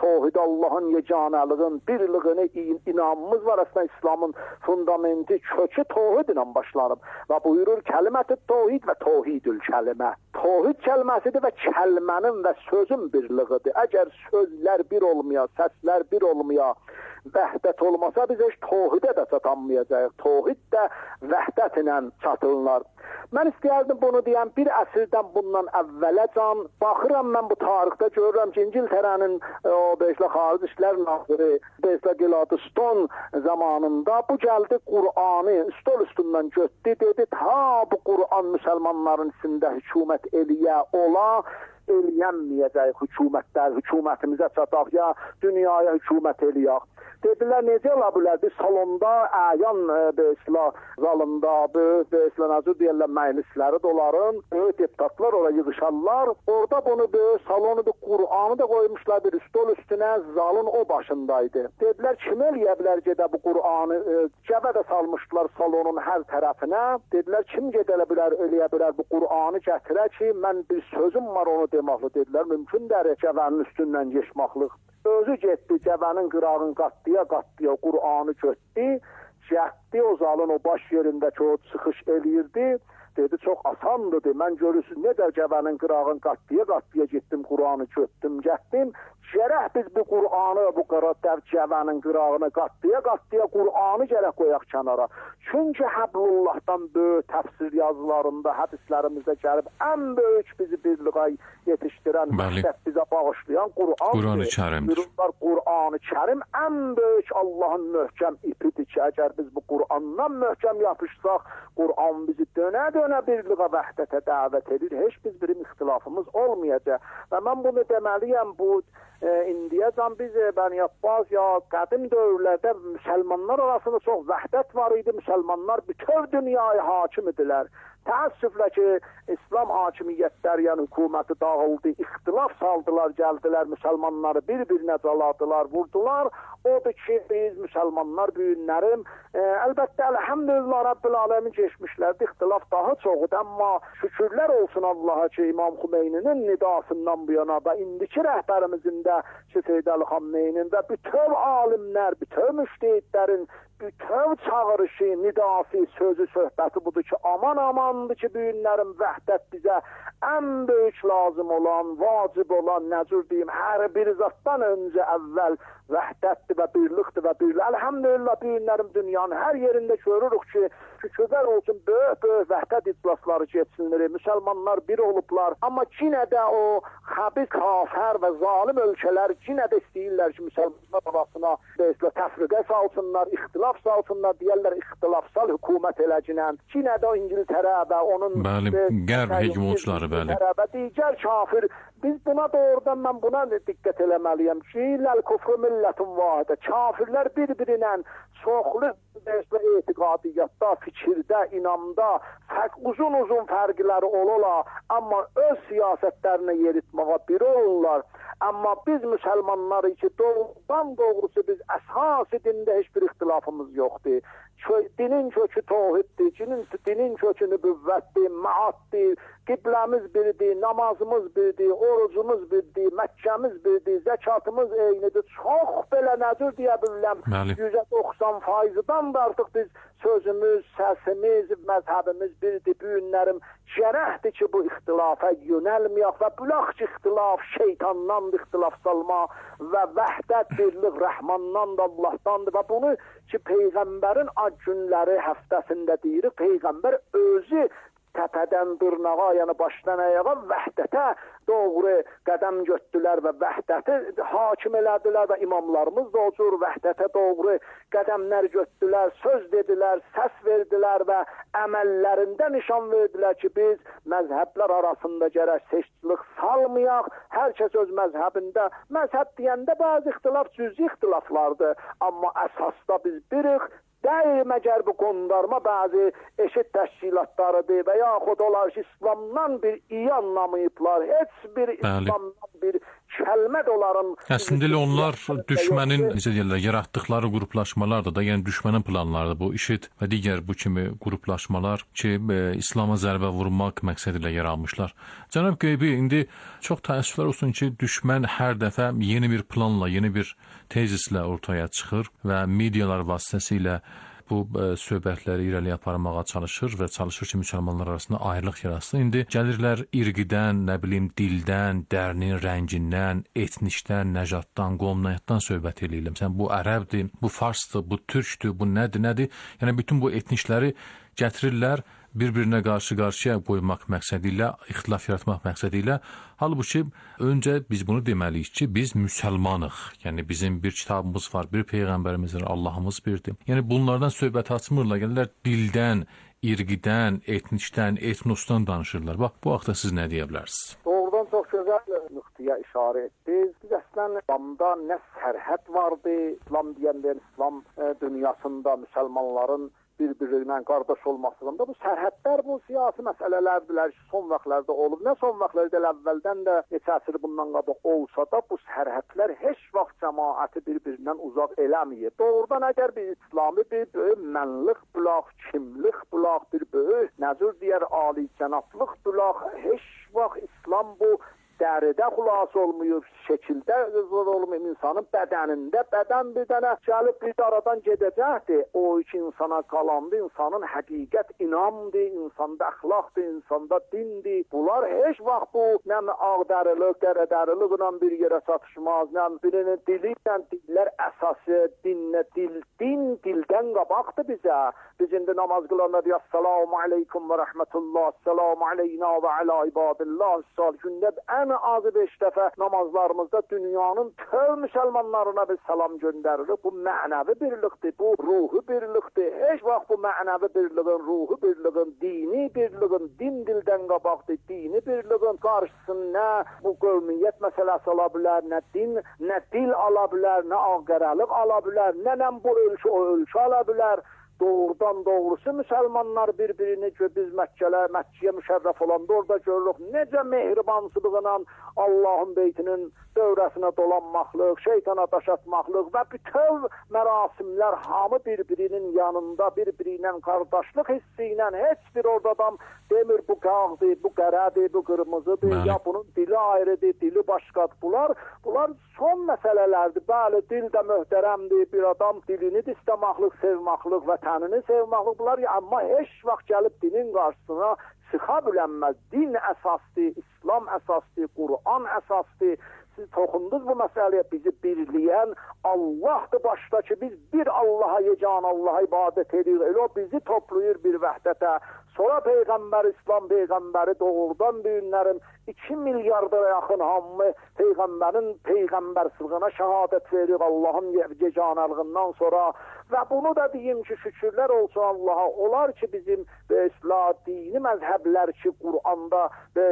Tohid Allah'ın yeganəlığın, birliğine inamımız var. Aslında İslam'ın fundamenti, kökü tohid ilə başlanıb. Və buyurur kəlimət-i tohid və tohidül kəlimə. Tohid kəlməsidir və kəlmənin və sözün birliğidir. Əgər sözlər bir olmaya, səslər bir olmaya, vəhdət olmasa biz heç tohidə də çatanmayacaq. Tohid də vəhdət ilə çatılırlar. Mən istəyərdim bunu deyəm, bir əsrdən bundan əvvələcan baxıram mən bu tarixdə görürəm ki, İngiltərənin xarici İşlər naziri Gladstone zamanında bu gəldi Qur'anı stol üstündən götdü, dedi ta bu Qur'an müsəlmanların içində hökumət eləyə ola, eləyənməyəcək hökumətlər, hökumətimizə çataq ya dünyaya hökumət eləyək. Dedilər, necə ola bilər? Bir salonda, əyan zalında, nəzir deyirlər, məclisləri doların, böyük deputatlar oraya yığışarlar. Orada bunu böyük salonu, Qur'anı da qoymuşlar bir stol üstünə, zalın o başındaydı. Dedilər, kim eləyə bilər gedə bu Qur'anı? Cəvə də salmışdılar salonun hər tərəfinə. Dedilər, kim gedələ bilər, eləyə bilər bu Qur'anı gətirə ki, mən bir sözüm var onu deməkli. Dedilər, mümkündür cəvənin üstündən geçməklik. Özü getdi, cəvənin qırağın qatdıya Qur'anı götdü, cəhdi o zalın o baş yerindəki o çıxış eləyirdi. Dedi, çox asandır, mən görürsün, necə cəvənin qırağın qatdıya getdim, Qur'anı götdüm, getdim. Gərək biz bu Qur'anı, bu cəvənin qırağını qatdıya Qur'anı gərək qoyaq kənara. Çünki Həblullahdan böyük təfsir yazılarında, hədislərimizdə gəlib, ən böyük bizi birliğə yetişdirən, bizə bağışlayan Qur'an-ı Kərimdir. Qur'an-ı Kərim ən böyük Allahın möhkəm ipidir ki, əgər biz bu Qur'andan möhkəm yapışsaq, Qur'an bizi dönə birliğə vəhdətə dəvət edir. Heç biz birim ixtilafımız olmayacaq. Və mən bunu deməliyəm, bu indiyəcən biz Bəni Abbas ya qədim dövrlərdə müsəlmanlar arasında çox vəhdət var idi. Müsəlmanlar bütöv dünyaya hakim idilər. Təəssüflə ki, İslam hakimiyyətləri, yəni hökuməti dağıldı, ixtilaf saldılar, gəldilər, müsəlmanları bir-birinə caladılar, vurdular. Odur ki, biz müsəlmanlar büyünlərim, əlbəttə, əlhəmdülillah, Rabbil aləmin geçmişlərdə ixtilaf daha çoxudur, amma şükürlər olsun Allaha ki, İmam Xumeyninin nidasından bu yana və indiki rəhbərimizin də Seyyid Əli Xamneynin və bütöv alimlər, bütöv müştehidlərin bütöv çağırışı, nidası, sözü, söhbəti budur ki, amandır ki, büyünlərin vəhdət bizə ən böyük lazım olan, vacib olan, necür deyim, hər bir zatdan öncə əvvəl vəhdətdir və birlikdir və birlik. Əlhəmdülillah, büyünlərin dünyanın hər yerində görürük ki, şükürlər olsun, böyük vəhdət iclasları geçsinlir, müsəlmanlar bir olublar. Amma yenə də o xəbis, kafər və zalim ölkələr yenə də istəyirlər ki, müsəlmanlar arasına təfriqə salsınlar, ixtilaf salsınlar, deyərlər ixtilafsal hökumət eləcinən. Yenə də İngiltərə və onun qərb hegemonçuları, və digər kafir. Biz buna doğrudan, mən buna diqqət eləməliyəm ki, ləl-kufru millətun vahidə. Kafirlər bir-birinə çoxlu etiqadiyyatda, fikirdə, inamda uzun fərqləri olurlar, amma öz siyasətlərini yeritməyə bir olurlar. Amma biz müsəlmanlar ki, doğrusu biz əsas dində heç bir ixtilafımız yoxdur. Dinin kökü tohiddir, dinin kökü nübüvvətdir, məaddir, qibləmiz birdir, namazımız birdir, orucumuz birdir, Məkkəmiz birdir, zəkatımız eynidir. Çox belə nədir deyə bilirəm, 190%-dan da artıq biz sözümüz, səsimiz, məzhəbimiz birdir, büyünlərim. Gərəkdir ki, bu ixtilafa yönəlməyək və bülaq ki, ixtilaf şeytandan ixtilaf salma və vəhdət, birlik Rəhmandan da, Allahdandır və bunu ki, Peyğəmbərin ad günləri həftəsində deyirik, Peyğəmbər özü təpədən dırnağa, yəni başdan ayağa vəhdətə doğru qədəm götdülər və vəhdəti hakim elədilər və imamlarımız da o cür vəhdətə doğru qədəmlər götdülər, söz dedilər, səs verdilər və əməllərində nişan verdilər ki, biz məzhəblər arasında gərək seçkilik salmayaq, hər kəs öz məzhəbində, məzhəb deyəndə bəzi ixtilaf cüzi ixtilaflardır, amma əsasda biz birik, deyil məgər bu qondarma bəzi eşit təşkilatlarıdır və yaxud olar ki, İslamdan bir iyi anlamayıblar, heç bir İslamdan bir kəlmə də onların... Əslində elə onlar düşmənin, necə deyirlər, yaratdıqları qruplaşmalardır da, yəni düşmənin planlarıdır bu, IŞİD və digər bu kimi qruplaşmalar ki, İslama zərbə vurmaq məqsədi ilə yaranmışlar. Cənab Qeybi, indi çox təəssüflər olsun ki, düşmən hər dəfə yeni bir planla, yeni bir tezislə ortaya çıxır və medialar vasitəsilə bu söhbətləri irəliyə aparmağa çalışır və çalışır ki, müsəlmanlar arasında ayrılıq yaratsın. İndi gəlirlər irqidən, nə bilim, dildən, dərinin rəngindən, etnikdən, nəcatdan, qovmnaətdən söhbət eləyirəm. Sən bu ərəbdir, bu farsdır, bu türkdür, bu nədir? Yəni bütün bu etnikləri gətirirlər, bir-birinə qarşı-qarşıya qoymaq məqsədi ilə, ixtilaf yaratmaq məqsədi ilə. Halbuki öncə biz bunu deməliyik ki, biz müsəlmanıq. Yəni bizim bir kitabımız var, bir peyğəmbərimiz var, Allahımız birdir. Yəni bunlardan söhbət açmırlar, gəlirlər dildən, irqidən, etnikdən, etnosdan danışırlar. Bax, bu haqda siz nə deyə bilərsiniz? Doğrudan çox gözəl nöqtəyə işarə etdiniz. Biz əslən İslamda nə sərhəd vardı, İslam deyəndə İslam dünyasında müsəlmanların bir-birinə qardaş olmasında bu sərhədlər, bu siyasi məsələlərdirlər ki, son vaxtlarda olub. Nə son vaxtlarda əvvəldən də neçə əsr bundan qabaq olsa da bu sərhədlər heç vaxt cəmaəti bir-birindən uzaq eləməyib. Doğrudan əgər bir İslami bir böyük mənlik bulaq, kimlik bulaq, bir böyük nəzir deyər, ali cənablıq bulaq, heç vaxt İslam bu dəridə xülas olmayıb, şəkildə olmayıb, insanın bədənində, bədən bir dənə gəlib bir də aradan gedəcəkdir. O iki insana qalandı, insanın həqiqət inamdır, insanda əxlaqdır, insanda dindir. Bunlar heç vaxt bu nə ağdərilik, qərədəriliklə bir yerə çatışmaz, nə birinin dili ilə dillər əsası, din dildən qabaqdır bizə. Biz indi namaz qılanda deyək, Assalamu aleykum və rəhmətullah, Assalamu aleyna və alə ibadillah, gündə ən azı 5 dəfə namazlarımızda dünyanın tüm müsəlmanlarına bir salam göndərilir. Bu mənəvi birlikdir, bu ruhu birlikdir. Heç vaxt bu mənəvi birliğin, ruhu birliğin, dini birliğin, din dildən qabaqdır, dini birliğin qarşısında nə bu qövmiyyət məsələsi ala bilər, nə din, nə dil ala bilər, nə ağqərəlik ala bilər, nə bu ölçü, o ölçü ala bilər. Doğrudan doğrusu müsəlmanlar bir-birini biz Məkkəyə müşərrəf olanda orada görürük. Necə mehribansılıqla Allahın beytinin dövrəsinə dolanmaqlıq, şeytana daş atmaqlıq və bütün mərasimlər hamı bir-birinin yanında, bir-biri ilə qardaşlıq hissi ilə heç bir orada adam demir bu qağdır, bu qərədir, bu qırmızıdır, ya bunun dili ayrıdır, dili başqadır. Bunlar son məsələlərdir. Bəli, dil də möhtərəmdir. Bir adam dilini də istəmaqlıq, sevmaqlıq, vətənini sevmaqlıq. Bunlar amma heç vaxt gəlib dinin qarşısına çıxa bilənməz. Din əsasdır, İslam əsasdır, Qur'an əsasdır. Siz toxundunuz bu məsələyə, bizi birləyən Allahdır başda ki, biz bir Allaha, yeganə Allaha ibadət edirik. Elə o bizi toplayır bir vəhdətə. Sonra Peyğəmbər, İslam Peyğəmbəri doğrudan büyünlərin 2 milyarda yaxın hamı Peyğəmbərin Peyğəmbərsılığına şəhadət verir Allahın yeganəlığından sonra. Və bunu da deyim ki, şükürlər olsun Allaha. Olar ki, bizim dini məzhəblər ki, Qur'anda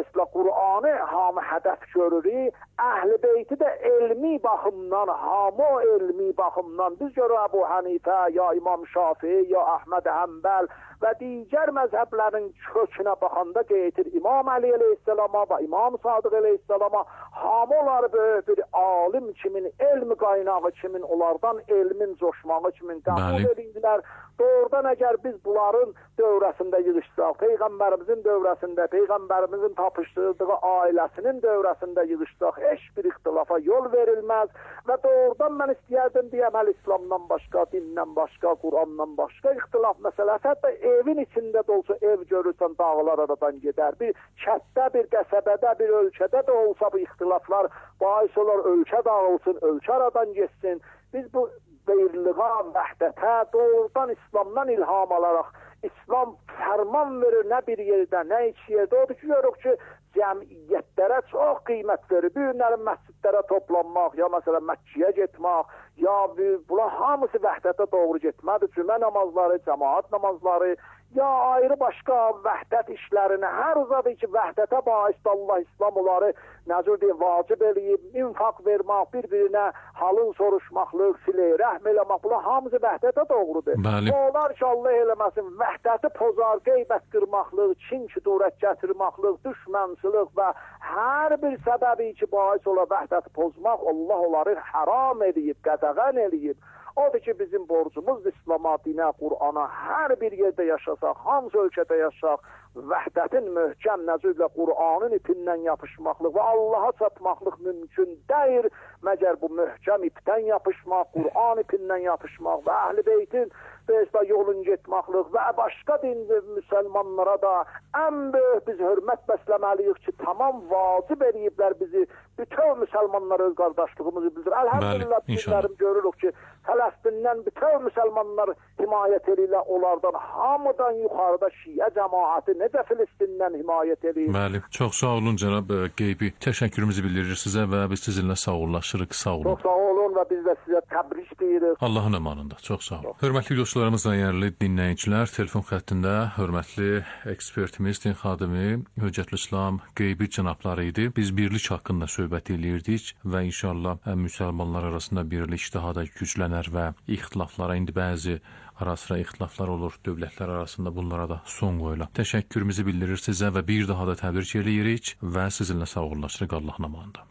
Qur'anı hamı hədəf görürük. Əhl-i beyti də elmi baxımdan, hamı elmi baxımdan. Biz görürük Əbu Hənifə, ya İmam Şafii, ya Əhməd Həmbəl və digər məzhəblərin kökünə baxanda getir İmam Əli əleyhissalama və İmam Sadıq əleyhissalama hamı onlar böyük bir alim kimin, elm qaynağı kimin, onlardan elmin coşmağı kimin qəbul edirlər. Doğrudan əgər biz bunların dövrəsində yığışsaq, Peyğəmbərimizin dövrəsində, Peyğəmbərimizin tapışdırdığı ailəsinin dövrəsində yığışsaq, heç bir ixtilafa yol verilməz və doğrudan mən istəyərdim deyəm, İslamdan başqa, dindən başqa, Qur'andan başqa ixtilaf məsələsi, hətta evin içində də olsa, ev görürsən dağlar aradan gedər. Bir kətdə, bir qəsəbədə, bir ölkədə də olsa bu ixtilaflar bahis olar, ölkə dağılsın, ölkə aradan geçsin. Biz bu birliğə, vəhdətə doğrudan İslamdan ilham alaraq, İslam fərman verir nə bir yerdə, nə iki yerdə. Odur ki, görürük ki, cəmiyyətlərə çox qiymət verir. Büyünlərin məscidlərə toplanmaq, ya məsələn Məkkəyə getmək, ya bunlar hamısı vəhdətə doğru getmədir. Cümə namazları, cəmaat namazları, ya ayrı başqa vəhdət işlərinə, hər uzadı ki, vəhdətə baisdə Allah İslam onları necür deyim, vacib eləyib, infaq vermək, bir-birinə halın soruşmaqlıq, silə-i rəhm eləmək, bunlar hamısı vəhdətə doğrudur. Onlar ki, Allah eləməsin, vəhdəti pozar, qeybət qırmaqlıq, kin küdurət gətirməklıq, düşmənçilik və hər bir səbəbi ki, bais ola vəhdəti pozmaq, Allah onları haram eləyib, qədəğən eləyib. Odur ki, bizim borcumuz İslam'a, dinə, Qur'ana hər bir yerdə yaşasaq, hansı ölkədə yaşasaq, vəhdətin möhkəm nəzirlə Qur'anın ipindən yapışmaqlıq və Allaha çatmaqlıq mümkün deyir. Məgər bu möhkəm ipdən yapışmaq, Qur'an ipindən yapışmaq və Əhl-i Beytin yolun getmaqlıq və başqa dində müsəlmanlara da ən böyük biz hörmət bəsləməliyik ki, tamam vacib eləyiblər bizi, bütün müsəlmanlar öz qardaşlığımızı bildir. Əlhəmdülillah bizlərim görürük ki, Fələstindən bütün müsəlmanlar himayət eləyirlər, onlardan hamıdan yuxarıda Şiə cəmaəti necə Filistindən himayət eləyir. Bəli, çox sağ olun cənab Qeybi. Təşəkkürümüzü bildiririk sizə və biz sizinlə sağollaşırıq. Sağ olun. Çox sağ olun və biz də sizə təbrik deyirik. Allahın əmanında. Çox sağ olun. Hörmətli dostlarımız, dəyərli dinləyicilər, telefon xəttində hörmətli ekspertimiz, din xadimi Höccətül İslam Qeybi cənabları idi. Biz birlik haqqında söhbət eləyirdik və inşallah müsəlmanlar arasında birlik daha da güclənər və ixtilaflara, indi bəzi ara-sıra ixtilaflar olur dövlətlər arasında, bunlara da son qoyular. Təşəkkürümüzü bildirir sizə və bir daha da təbrik eləyirik və sizinlə sağollaşırıq Allahın amanında.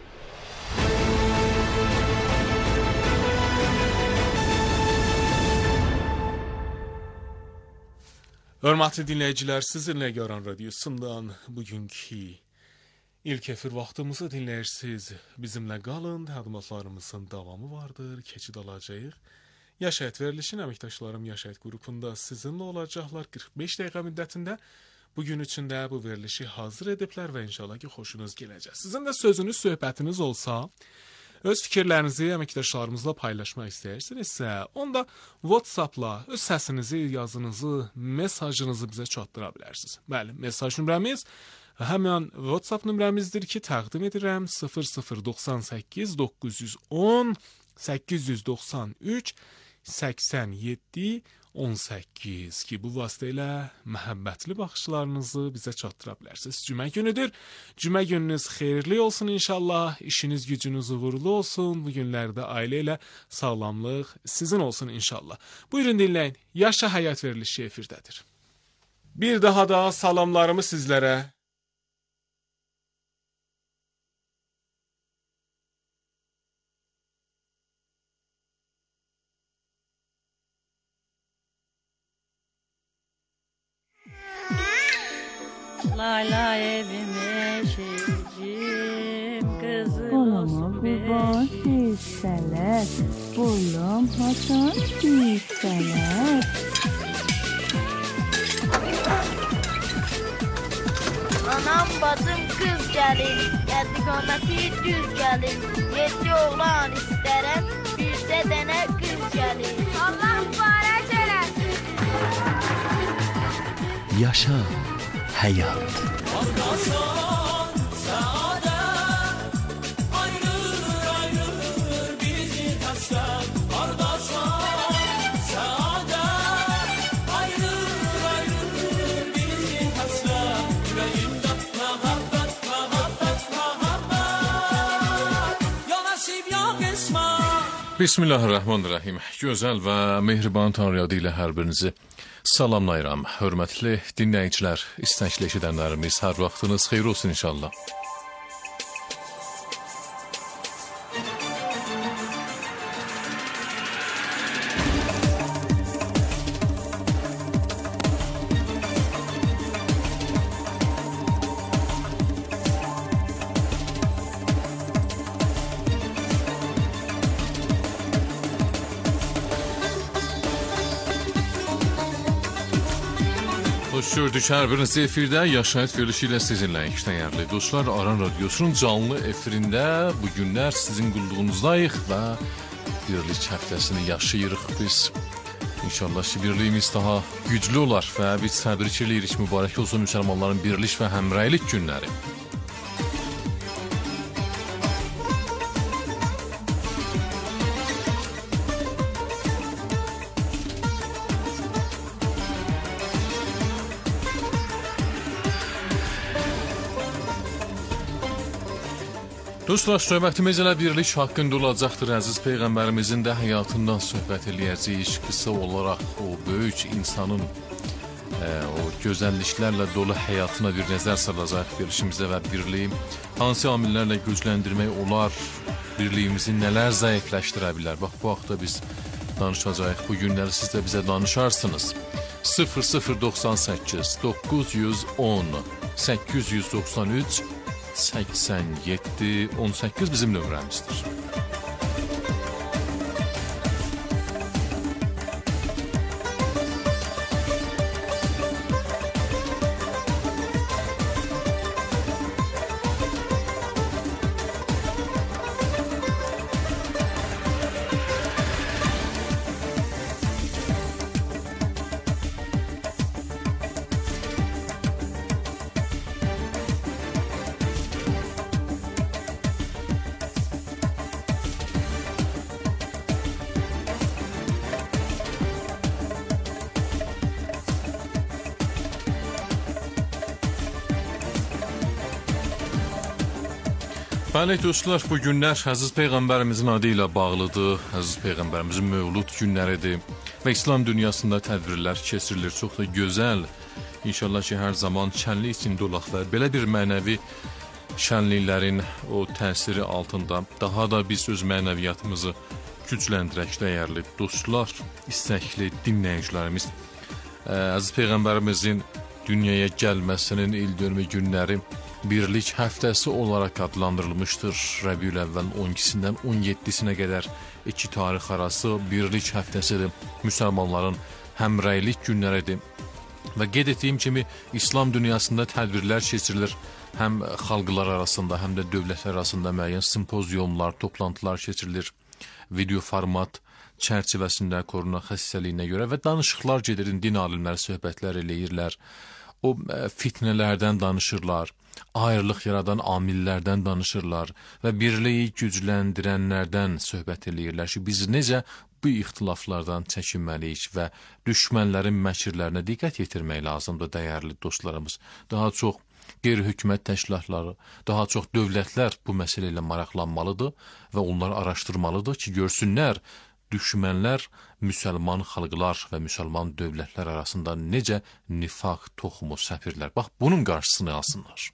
Hörmətli dinləyicilər, sizinlə Göran Radiosundan bugünkü ilk efir vaxtımızı dinləyirsiniz. Bizimlə qalın, təqdimatlarımızın davamı vardır, keçid alacağıq. Yaşayət verilişin əməkdaşlarım Yaşayət qrupunda sizinlə olacaqlar 45 dəqiqə müddətində. Bugün üçün də bu verilişi hazır ediblər və inşallah ki, xoşunuz gələcək. Sizin də sözünüz, söhbətiniz olsa, öz fikirlərinizi əməkdaşlarımızla paylaşmaq istəyirsinizsə, onda WhatsApp-la öz səsinizi, yazınızı, mesajınızı bizə çatdıra bilərsiniz. Bəli, mesaj nömrəmiz həmən WhatsApp nömrəmizdir ki, təqdim edirəm 0098 910 893 87 18 ki, bu vasitə ilə məhəbbətli baxışlarınızı bizə çatdıra bilərsiniz. Cümə günüdür. Cümə gününüz xeyirli olsun inşallah. İşiniz, gücünüz uğurlu olsun. Bu günlərdə ailə ilə sağlamlıq sizin olsun inşallah. Buyurun dinləyin. Yaşa həyat verilişi efirdədir. Bir daha da salamlarımı sizlərə. Lala evime şecim kızım kurban hisseler bulam hasan hisseler. Anam bacım kız gelin, geldi kometi düz gelin. 7 oğlan isterem, bir de dene kız gelin. Allah mübarek eylesin. Yaşa hayat. Bismillahirrahmanirrahim. Gözəl və mehriban Tanrı adı ilə hər birinizi salamlayıram. Hörmətli dinləyicilər, istəkli eşidənlərimiz, hər vaxtınız xeyir olsun inşallah. Hoş gördük hər birinizi efirdə Yaşayət verilişi ilə sizinləyik dəyərli dostlar. Aran Radiosunun canlı efirində bu günlər sizin qulluğunuzdayıq və birlik həftəsini yaşayırıq biz. İnşallah ki, birliyimiz daha güclü olar və biz təbrik edirik mübarək olsun müsəlmanların birlik və həmrəylik günləri. Dostlar, söhbətimiz elə birlik haqqında olacaqdır. Əziz Peyğəmbərimizin də həyatından söhbət eləyəcəyik. Qısa olaraq o böyük insanın o gözəlliklərlə dolu həyatına bir nəzər salacaq verilişimizdə və birliyi hansı amillərlə gücləndirmək olar, birliyimizi nələr zəifləşdirə bilər. Bax, bu haqda biz danışacağıq. Bu günləri siz də bizə danışarsınız. 0098 910 893 87 18 bizim nömrəmizdir. Bəli dostlar, bu günlər Əziz Peyğəmbərimizin adı ilə bağlıdır. Əziz Peyğəmbərimizin mövlud günləridir və İslam dünyasında tədbirlər keçirilir. Çox da gözəl. İnşallah ki, hər zaman şənlik içində olaq və belə bir mənəvi şənliklərin o təsiri altında daha da biz öz mənəviyyatımızı gücləndirək, dəyərli dostlar, istəkli dinləyicilərimiz. Əziz Peyğəmbərimizin dünyaya gəlməsinin ildönümü günləri birlik həftəsi olaraq adlandırılmışdır. Rəbiül əvvəl 12-sindən 17-sinə qədər 2 tarix arası birlik həftəsidir. Müsəlmanların həmrəylik günləridir. Və qeyd etdiyim kimi İslam dünyasında tədbirlər keçirilir. Həm xalqlar arasında, həm də dövlətlər arasında müəyyən simpoziumlar, toplantılar keçirilir. Video format çərçivəsində korona xəstəliyinə görə və danışıqlar gedir, din alimləri söhbətlər eləyirlər. O fitnələrdən danışırlar, ayrılıq yaradan amillərdən danışırlar və birliyi gücləndirənlərdən söhbət eləyirlər ki, biz necə bu ixtilaflardan çəkinməliyik və düşmənlərin məkirlərinə diqqət yetirmək lazımdır, dəyərli dostlarımız. Daha çox qeyri-hökumət təşkilatları, daha çox dövlətlər bu məsələ ilə maraqlanmalıdır və onları araşdırmalıdır ki, görsünlər düşmənlər müsəlman xalqlar və müsəlman dövlətlər arasında necə nifaq toxumu səpirlər. Bax, bunun qarşısını alsınlar.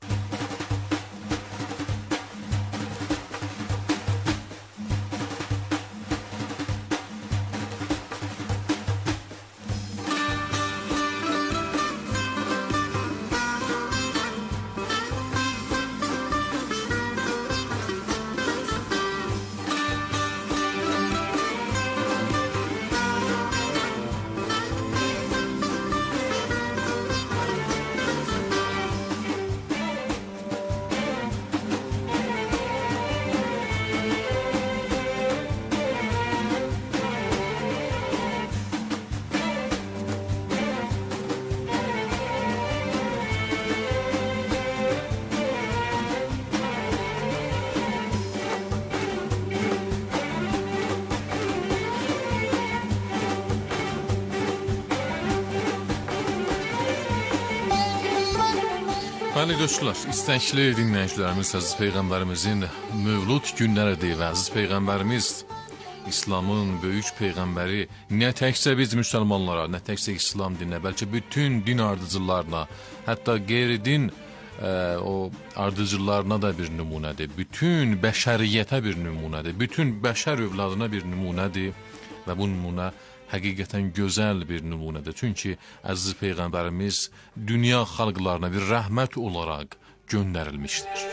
Bəli dostlar, istəkli dinləyicilərimiz, Əziz Peyğəmbərimizin mövlud günləridir və Əziz Peyğəmbərimiz İslamın böyük Peyğəmbəri nə təkcə biz müsəlmanlara, nə təkcə İslam dininə, bəlkə bütün din ardıcılarına, hətta qeyri-din o ardıcılarına da bir nümunədir. Bütün bəşəriyyətə bir nümunədir. Bütün bəşər övladına bir nümunədir və bu nümunə həqiqətən gözəl bir nümunədir. Çünki Əziz Peyğəmbərimiz dünya xalqlarına bir rəhmət olaraq göndərilmişdir.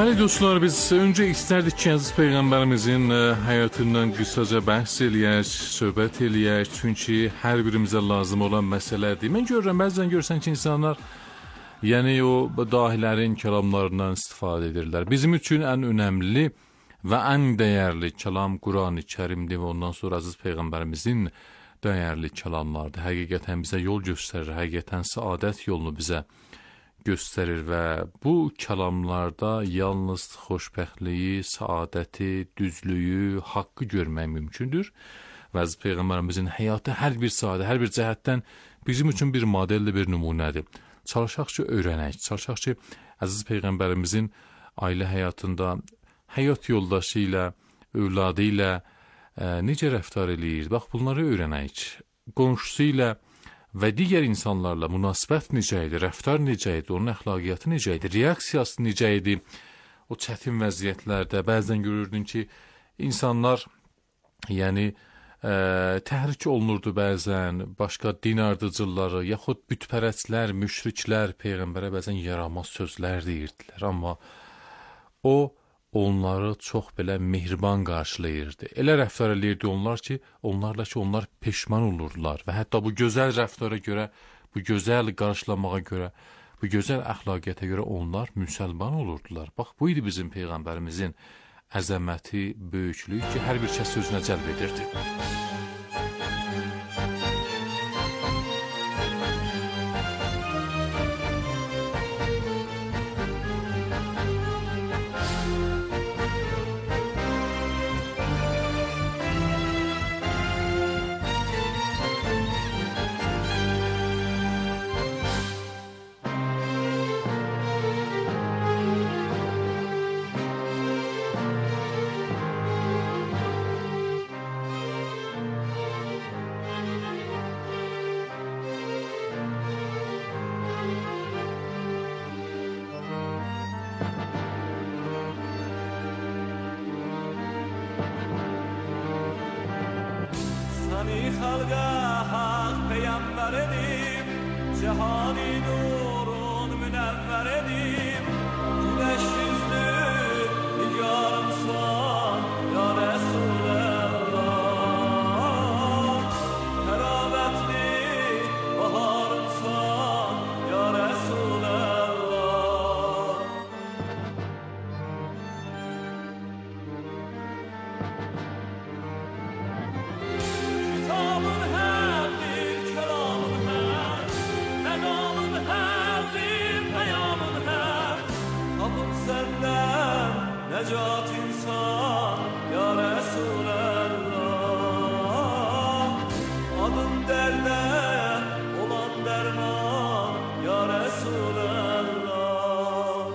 Bəli dostlar, biz öncə istərdik ki, Əziz Peyğəmbərimizin həyatından qısaca bəhs eləyək, söhbət eləyək, çünki hər birimizə lazım olan məsələdir. Mən görürəm, bəzən görsən ki, insanlar yəni o dahilərin kəlamlarından istifadə edirlər. Bizim üçün ən önəmli və ən dəyərli kəlam Quran-ı Kərimdir və ondan sonra Əziz Peyğəmbərimizin dəyərli kəlamlardır. Həqiqətən bizə yol göstərir, həqiqətən səadət yolunu bizə göstərir və bu kəlamlarda yalnız xoşbəxtliyi, səadəti, düzlüyü, haqqı görmək mümkündür. Və Əziz Peyğəmbərimizin həyatı hər bir sahədə, hər bir cəhətdən bizim üçün bir modeldir, bir nümunədir. Çalışaq ki, öyrənək, çalışaq ki, Əziz Peyğəmbərimizin ailə həyatında həyat yoldaşı ilə, övladı ilə necə rəftar eləyir? Bax, bunları öyrənək. Qonşusu ilə və digər insanlarla münasibət necə idi, rəftar necə idi, onun əxlaqiyyatı necə idi, reaksiyası necə idi? O çətin vəziyyətlərdə bəzən görürdün ki, insanlar yəni təhrik olunurdu bəzən, başqa din ardıcıları, yaxud bütpərəstlər, müşriklər Peyğəmbərə bəzən yaramaz sözlər deyirdilər, amma o onları çox belə mehriban qarşılayırdı. Elə rəftar eləyirdi onlar ki, onlar peşman olurdular və hətta bu gözəl rəftara görə, bu gözəl qarşılamağa görə, bu gözəl əxlaqiyyətə görə onlar müsəlman olurdular. Bax, bu idi bizim Peyğəmbərimizin əzəməti, böyüklüyü ki, hər bir kəs sözünə cəlb edirdi. خلقه حق پیامبر edip cehani nurun münevver edip güneş yüzlü nigarımsan ya Resulallah merhametli baharımsan ya Resulallah kitabın hemdir kelamın hem megamın hemdir peyamın hem kapım senden necat insan ya Resulallah adın derde olan derman ya Resulallah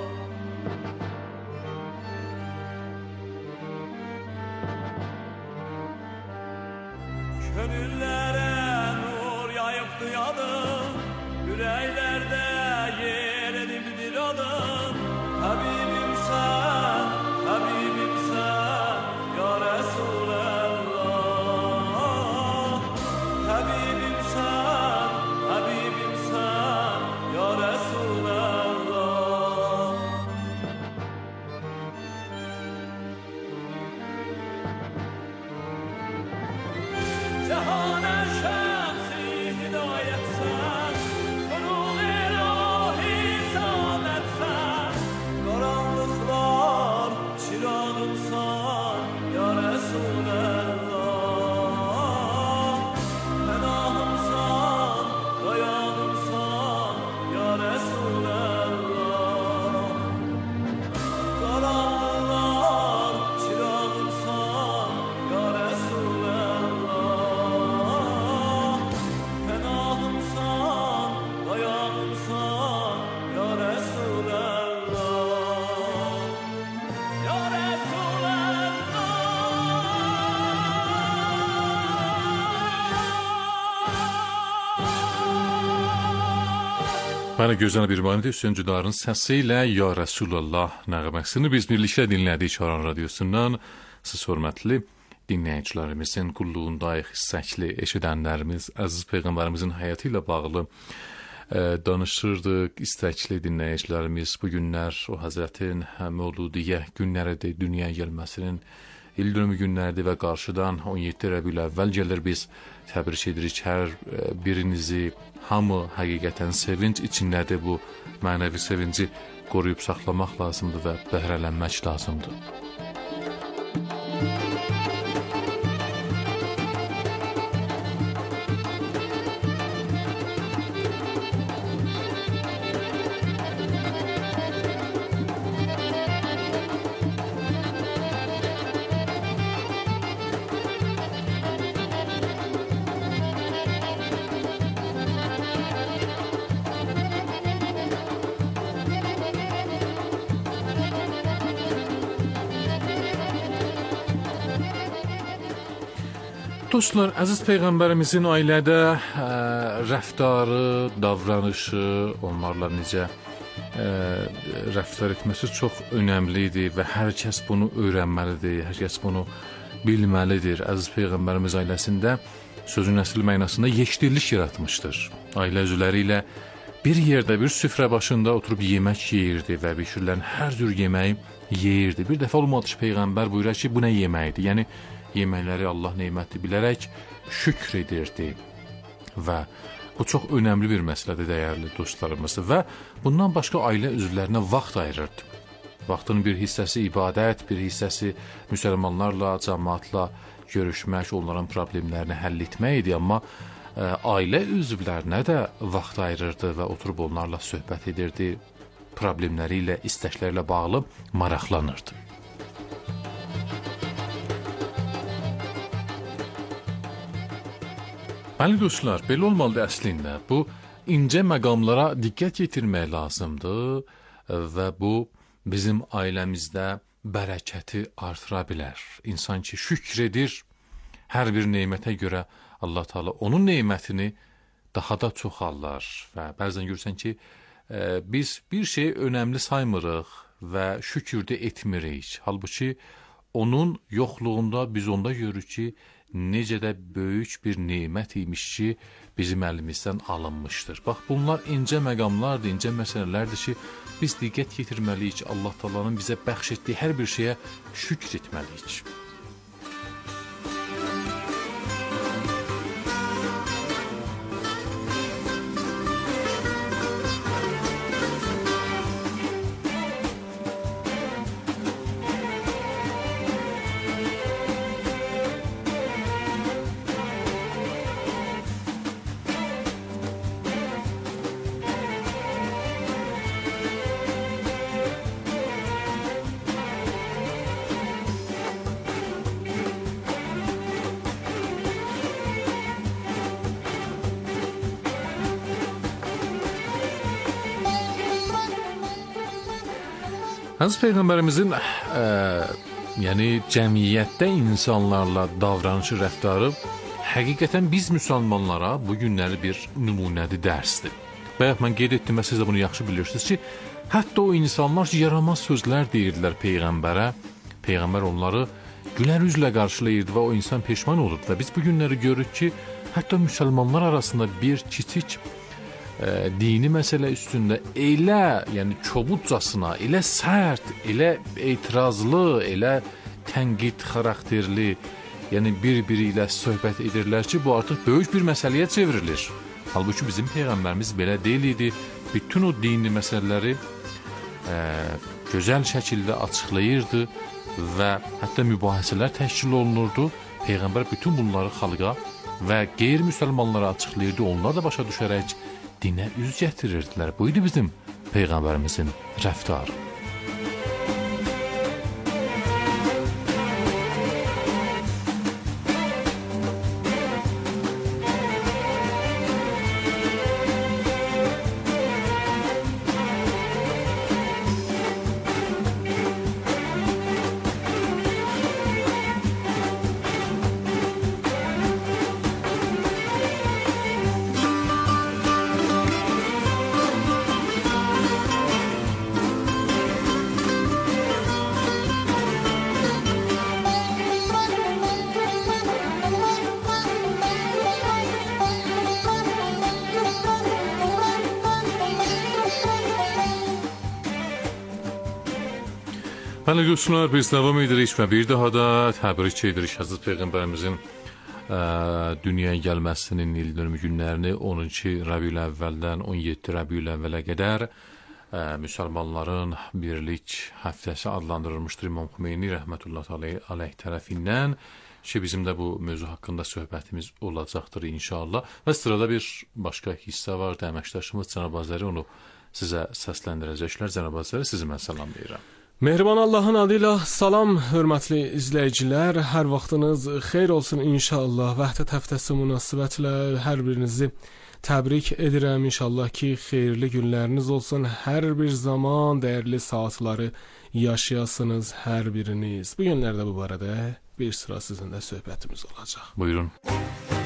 Gönüllere nur yayıp duyadın yüreklerde yer edipdir adın Habibim sen, Habibim sen ya Resulallah Habibim sen, Habibim sen ya Resulallah Cehane şemsi hidayet sen Nurul ilahi saadet sen Karanlıklar çırağımsan ya Resulallah Penahımsan, dayanımsan ya Resulallah Karanlıklar çırağımsan ya Resulallah Penahımsan, dayanımsan ya Resulallah Ya Bəli, gözəl bir mahnıdır. Hüseyn Cüdarın səsi ilə Ya Rəsulallah nəğməsini biz birlikdə dinlədik Aran Radiosundan. Siz hörmətli dinləyicilərimizin qulluğundayıq, hissəkli eşidənlərimiz, əziz Peyğəmbərimizin həyatı ilə bağlı danışırdıq. İstəkli dinləyicilərimiz bu günlər o Həzrətin Məvludiyyə günləridir, dünyaya gəlməsinin il dönümü günlərdir və qarşıdan 17 Rəbiül əvvəl gəlir. Biz təbrik edirik hər birinizi. Hamı həqiqətən sevinç içindədir. Bu mənəvi sevinci qoruyub saxlamaq lazımdır və bəhrələnmək lazımdır. Dostlar, əziz Peyğəmbərimizin ailədə rəftarı, davranışı, onlarla necə rəftar etməsi çox önəmlidir və hər kəs bunu öyrənməlidir, hər kəs bunu bilməlidir. Əziz Peyğəmbərimiz ailəsində sözün əsl mənasında yekdillik yaratmışdır. Ailə üzvləri ilə bir yerdə, bir süfrə başında oturub yemək yeyirdi və bişirilən hər cür yeməyi yeyirdi. Bir dəfə olmadı ki, Peyğəmbər buyurur ki, bu nə yeməkdir? Yəni, yeməkləri Allah neymətli bilərək şükr edirdi və bu çox önəmli bir məsələdir, dəyərli dostlarımız və bundan başqa ailə üzvlərinə vaxt ayırırdı. Vaxtın bir hissəsi ibadət, bir hissəsi müsəlmanlarla, cəmaatla görüşmək, onların problemlərini həll etmək idi, amma ailə üzvlərinə də vaxt ayırırdı və oturub onlarla söhbət edirdi, problemləri ilə, istəklərlə bağlı maraqlanırdı. Bəli dostlar, belə olmalıdır əslində. Bu incə məqamlara diqqət yetirmək lazımdır və bu bizim ailəmizdə bərəkəti artıra bilər. İnsan ki, şükr edir, hər bir neymətə görə Allah Teala onun neymətini daha da çoxallar və bəzən görürsən ki, biz bir şeyi önəmli saymırıq və şükür də etmirik. Halbuki onun yoxluğunda biz onda görürük ki, necə də böyük bir neymət imiş ki, bizim əlimizdən alınmışdır. Bax, bunlar incə məqamlardır, incə məsələlərdir ki, biz diqqət yetirməliyik, Allah Taala'nın bizə bəxş etdiyi hər bir şeyə şükr etməliyik. Həzrət Peyğəmbərimizin yəni cəmiyyətdə insanlarla davranışı, rəftarı həqiqətən biz müsəlmanlara bu günləri bir nümunəvi dərsdir. Bayaq mən qeyd etdim və siz də bunu yaxşı bilirsiniz ki, hətta o insanlar yaramaz sözlər deyirdilər Peyğəmbərə. Peyğəmbər onları gülər üzlə qarşılayırdı və o insan peşman olurdu. Və biz bu günləri görürük ki, hətta müsəlmanlar arasında bir kiçik dini məsələ üstündə elə, yəni kobudcasına, elə sərt, elə etirazlı, elə tənqid xarakterli, yəni bir-biri ilə söhbət edirlər ki, bu artıq böyük bir məsələyə çevrilir. Halbuki bizim Peyğəmbərimiz belə deyil idi. Bütün o dini məsələləri gözəl şəkildə açıqlayırdı və hətta mübahisələr təşkil olunurdu. Peyğəmbər bütün bunları xalqa və qeyri-müsəlmanlara açıqlayırdı. Onlar da başa düşərək dinə üz gətirirdilər. Bu idi bizim Peyğəmbərimizin rəftarı. Bəli dostlar, biz davam edirik və bir daha da təbrik edirik Həzrət Peyğəmbərimizin dünyaya gəlməsinin il dönümü günlərini 12 Rəbiül Əvvəldən 17 Rəbiül Əvvələ qədər müsəlmanların birlik həftəsi adlandırılmışdır İmam Xümeyni rəhmətullahi aleyh tərəfindən ki, bizim də bu mövzu haqqında söhbətimiz olacaqdır inşallah. Və sırada bir başqa hissə var, əməkdaşımız Cənab Azəri onu sizə səsləndirəcəklər. Cənab Azəri, sizi mən salamlayıram. Mehriban Allahın adıyla salam hörmətli izləyicilər. Hər vaxtınız xeyir olsun inşallah. Vəhdət həftəsi münasibətilə hər birinizi təbrik edirəm. İnşallah ki, xeyirli günləriniz olsun. Hər bir zaman dəyərli saatları yaşayasınız hər biriniz. Bu günlərdə bu barədə bir sıra sizinlə söhbətimiz olacaq. Buyurun.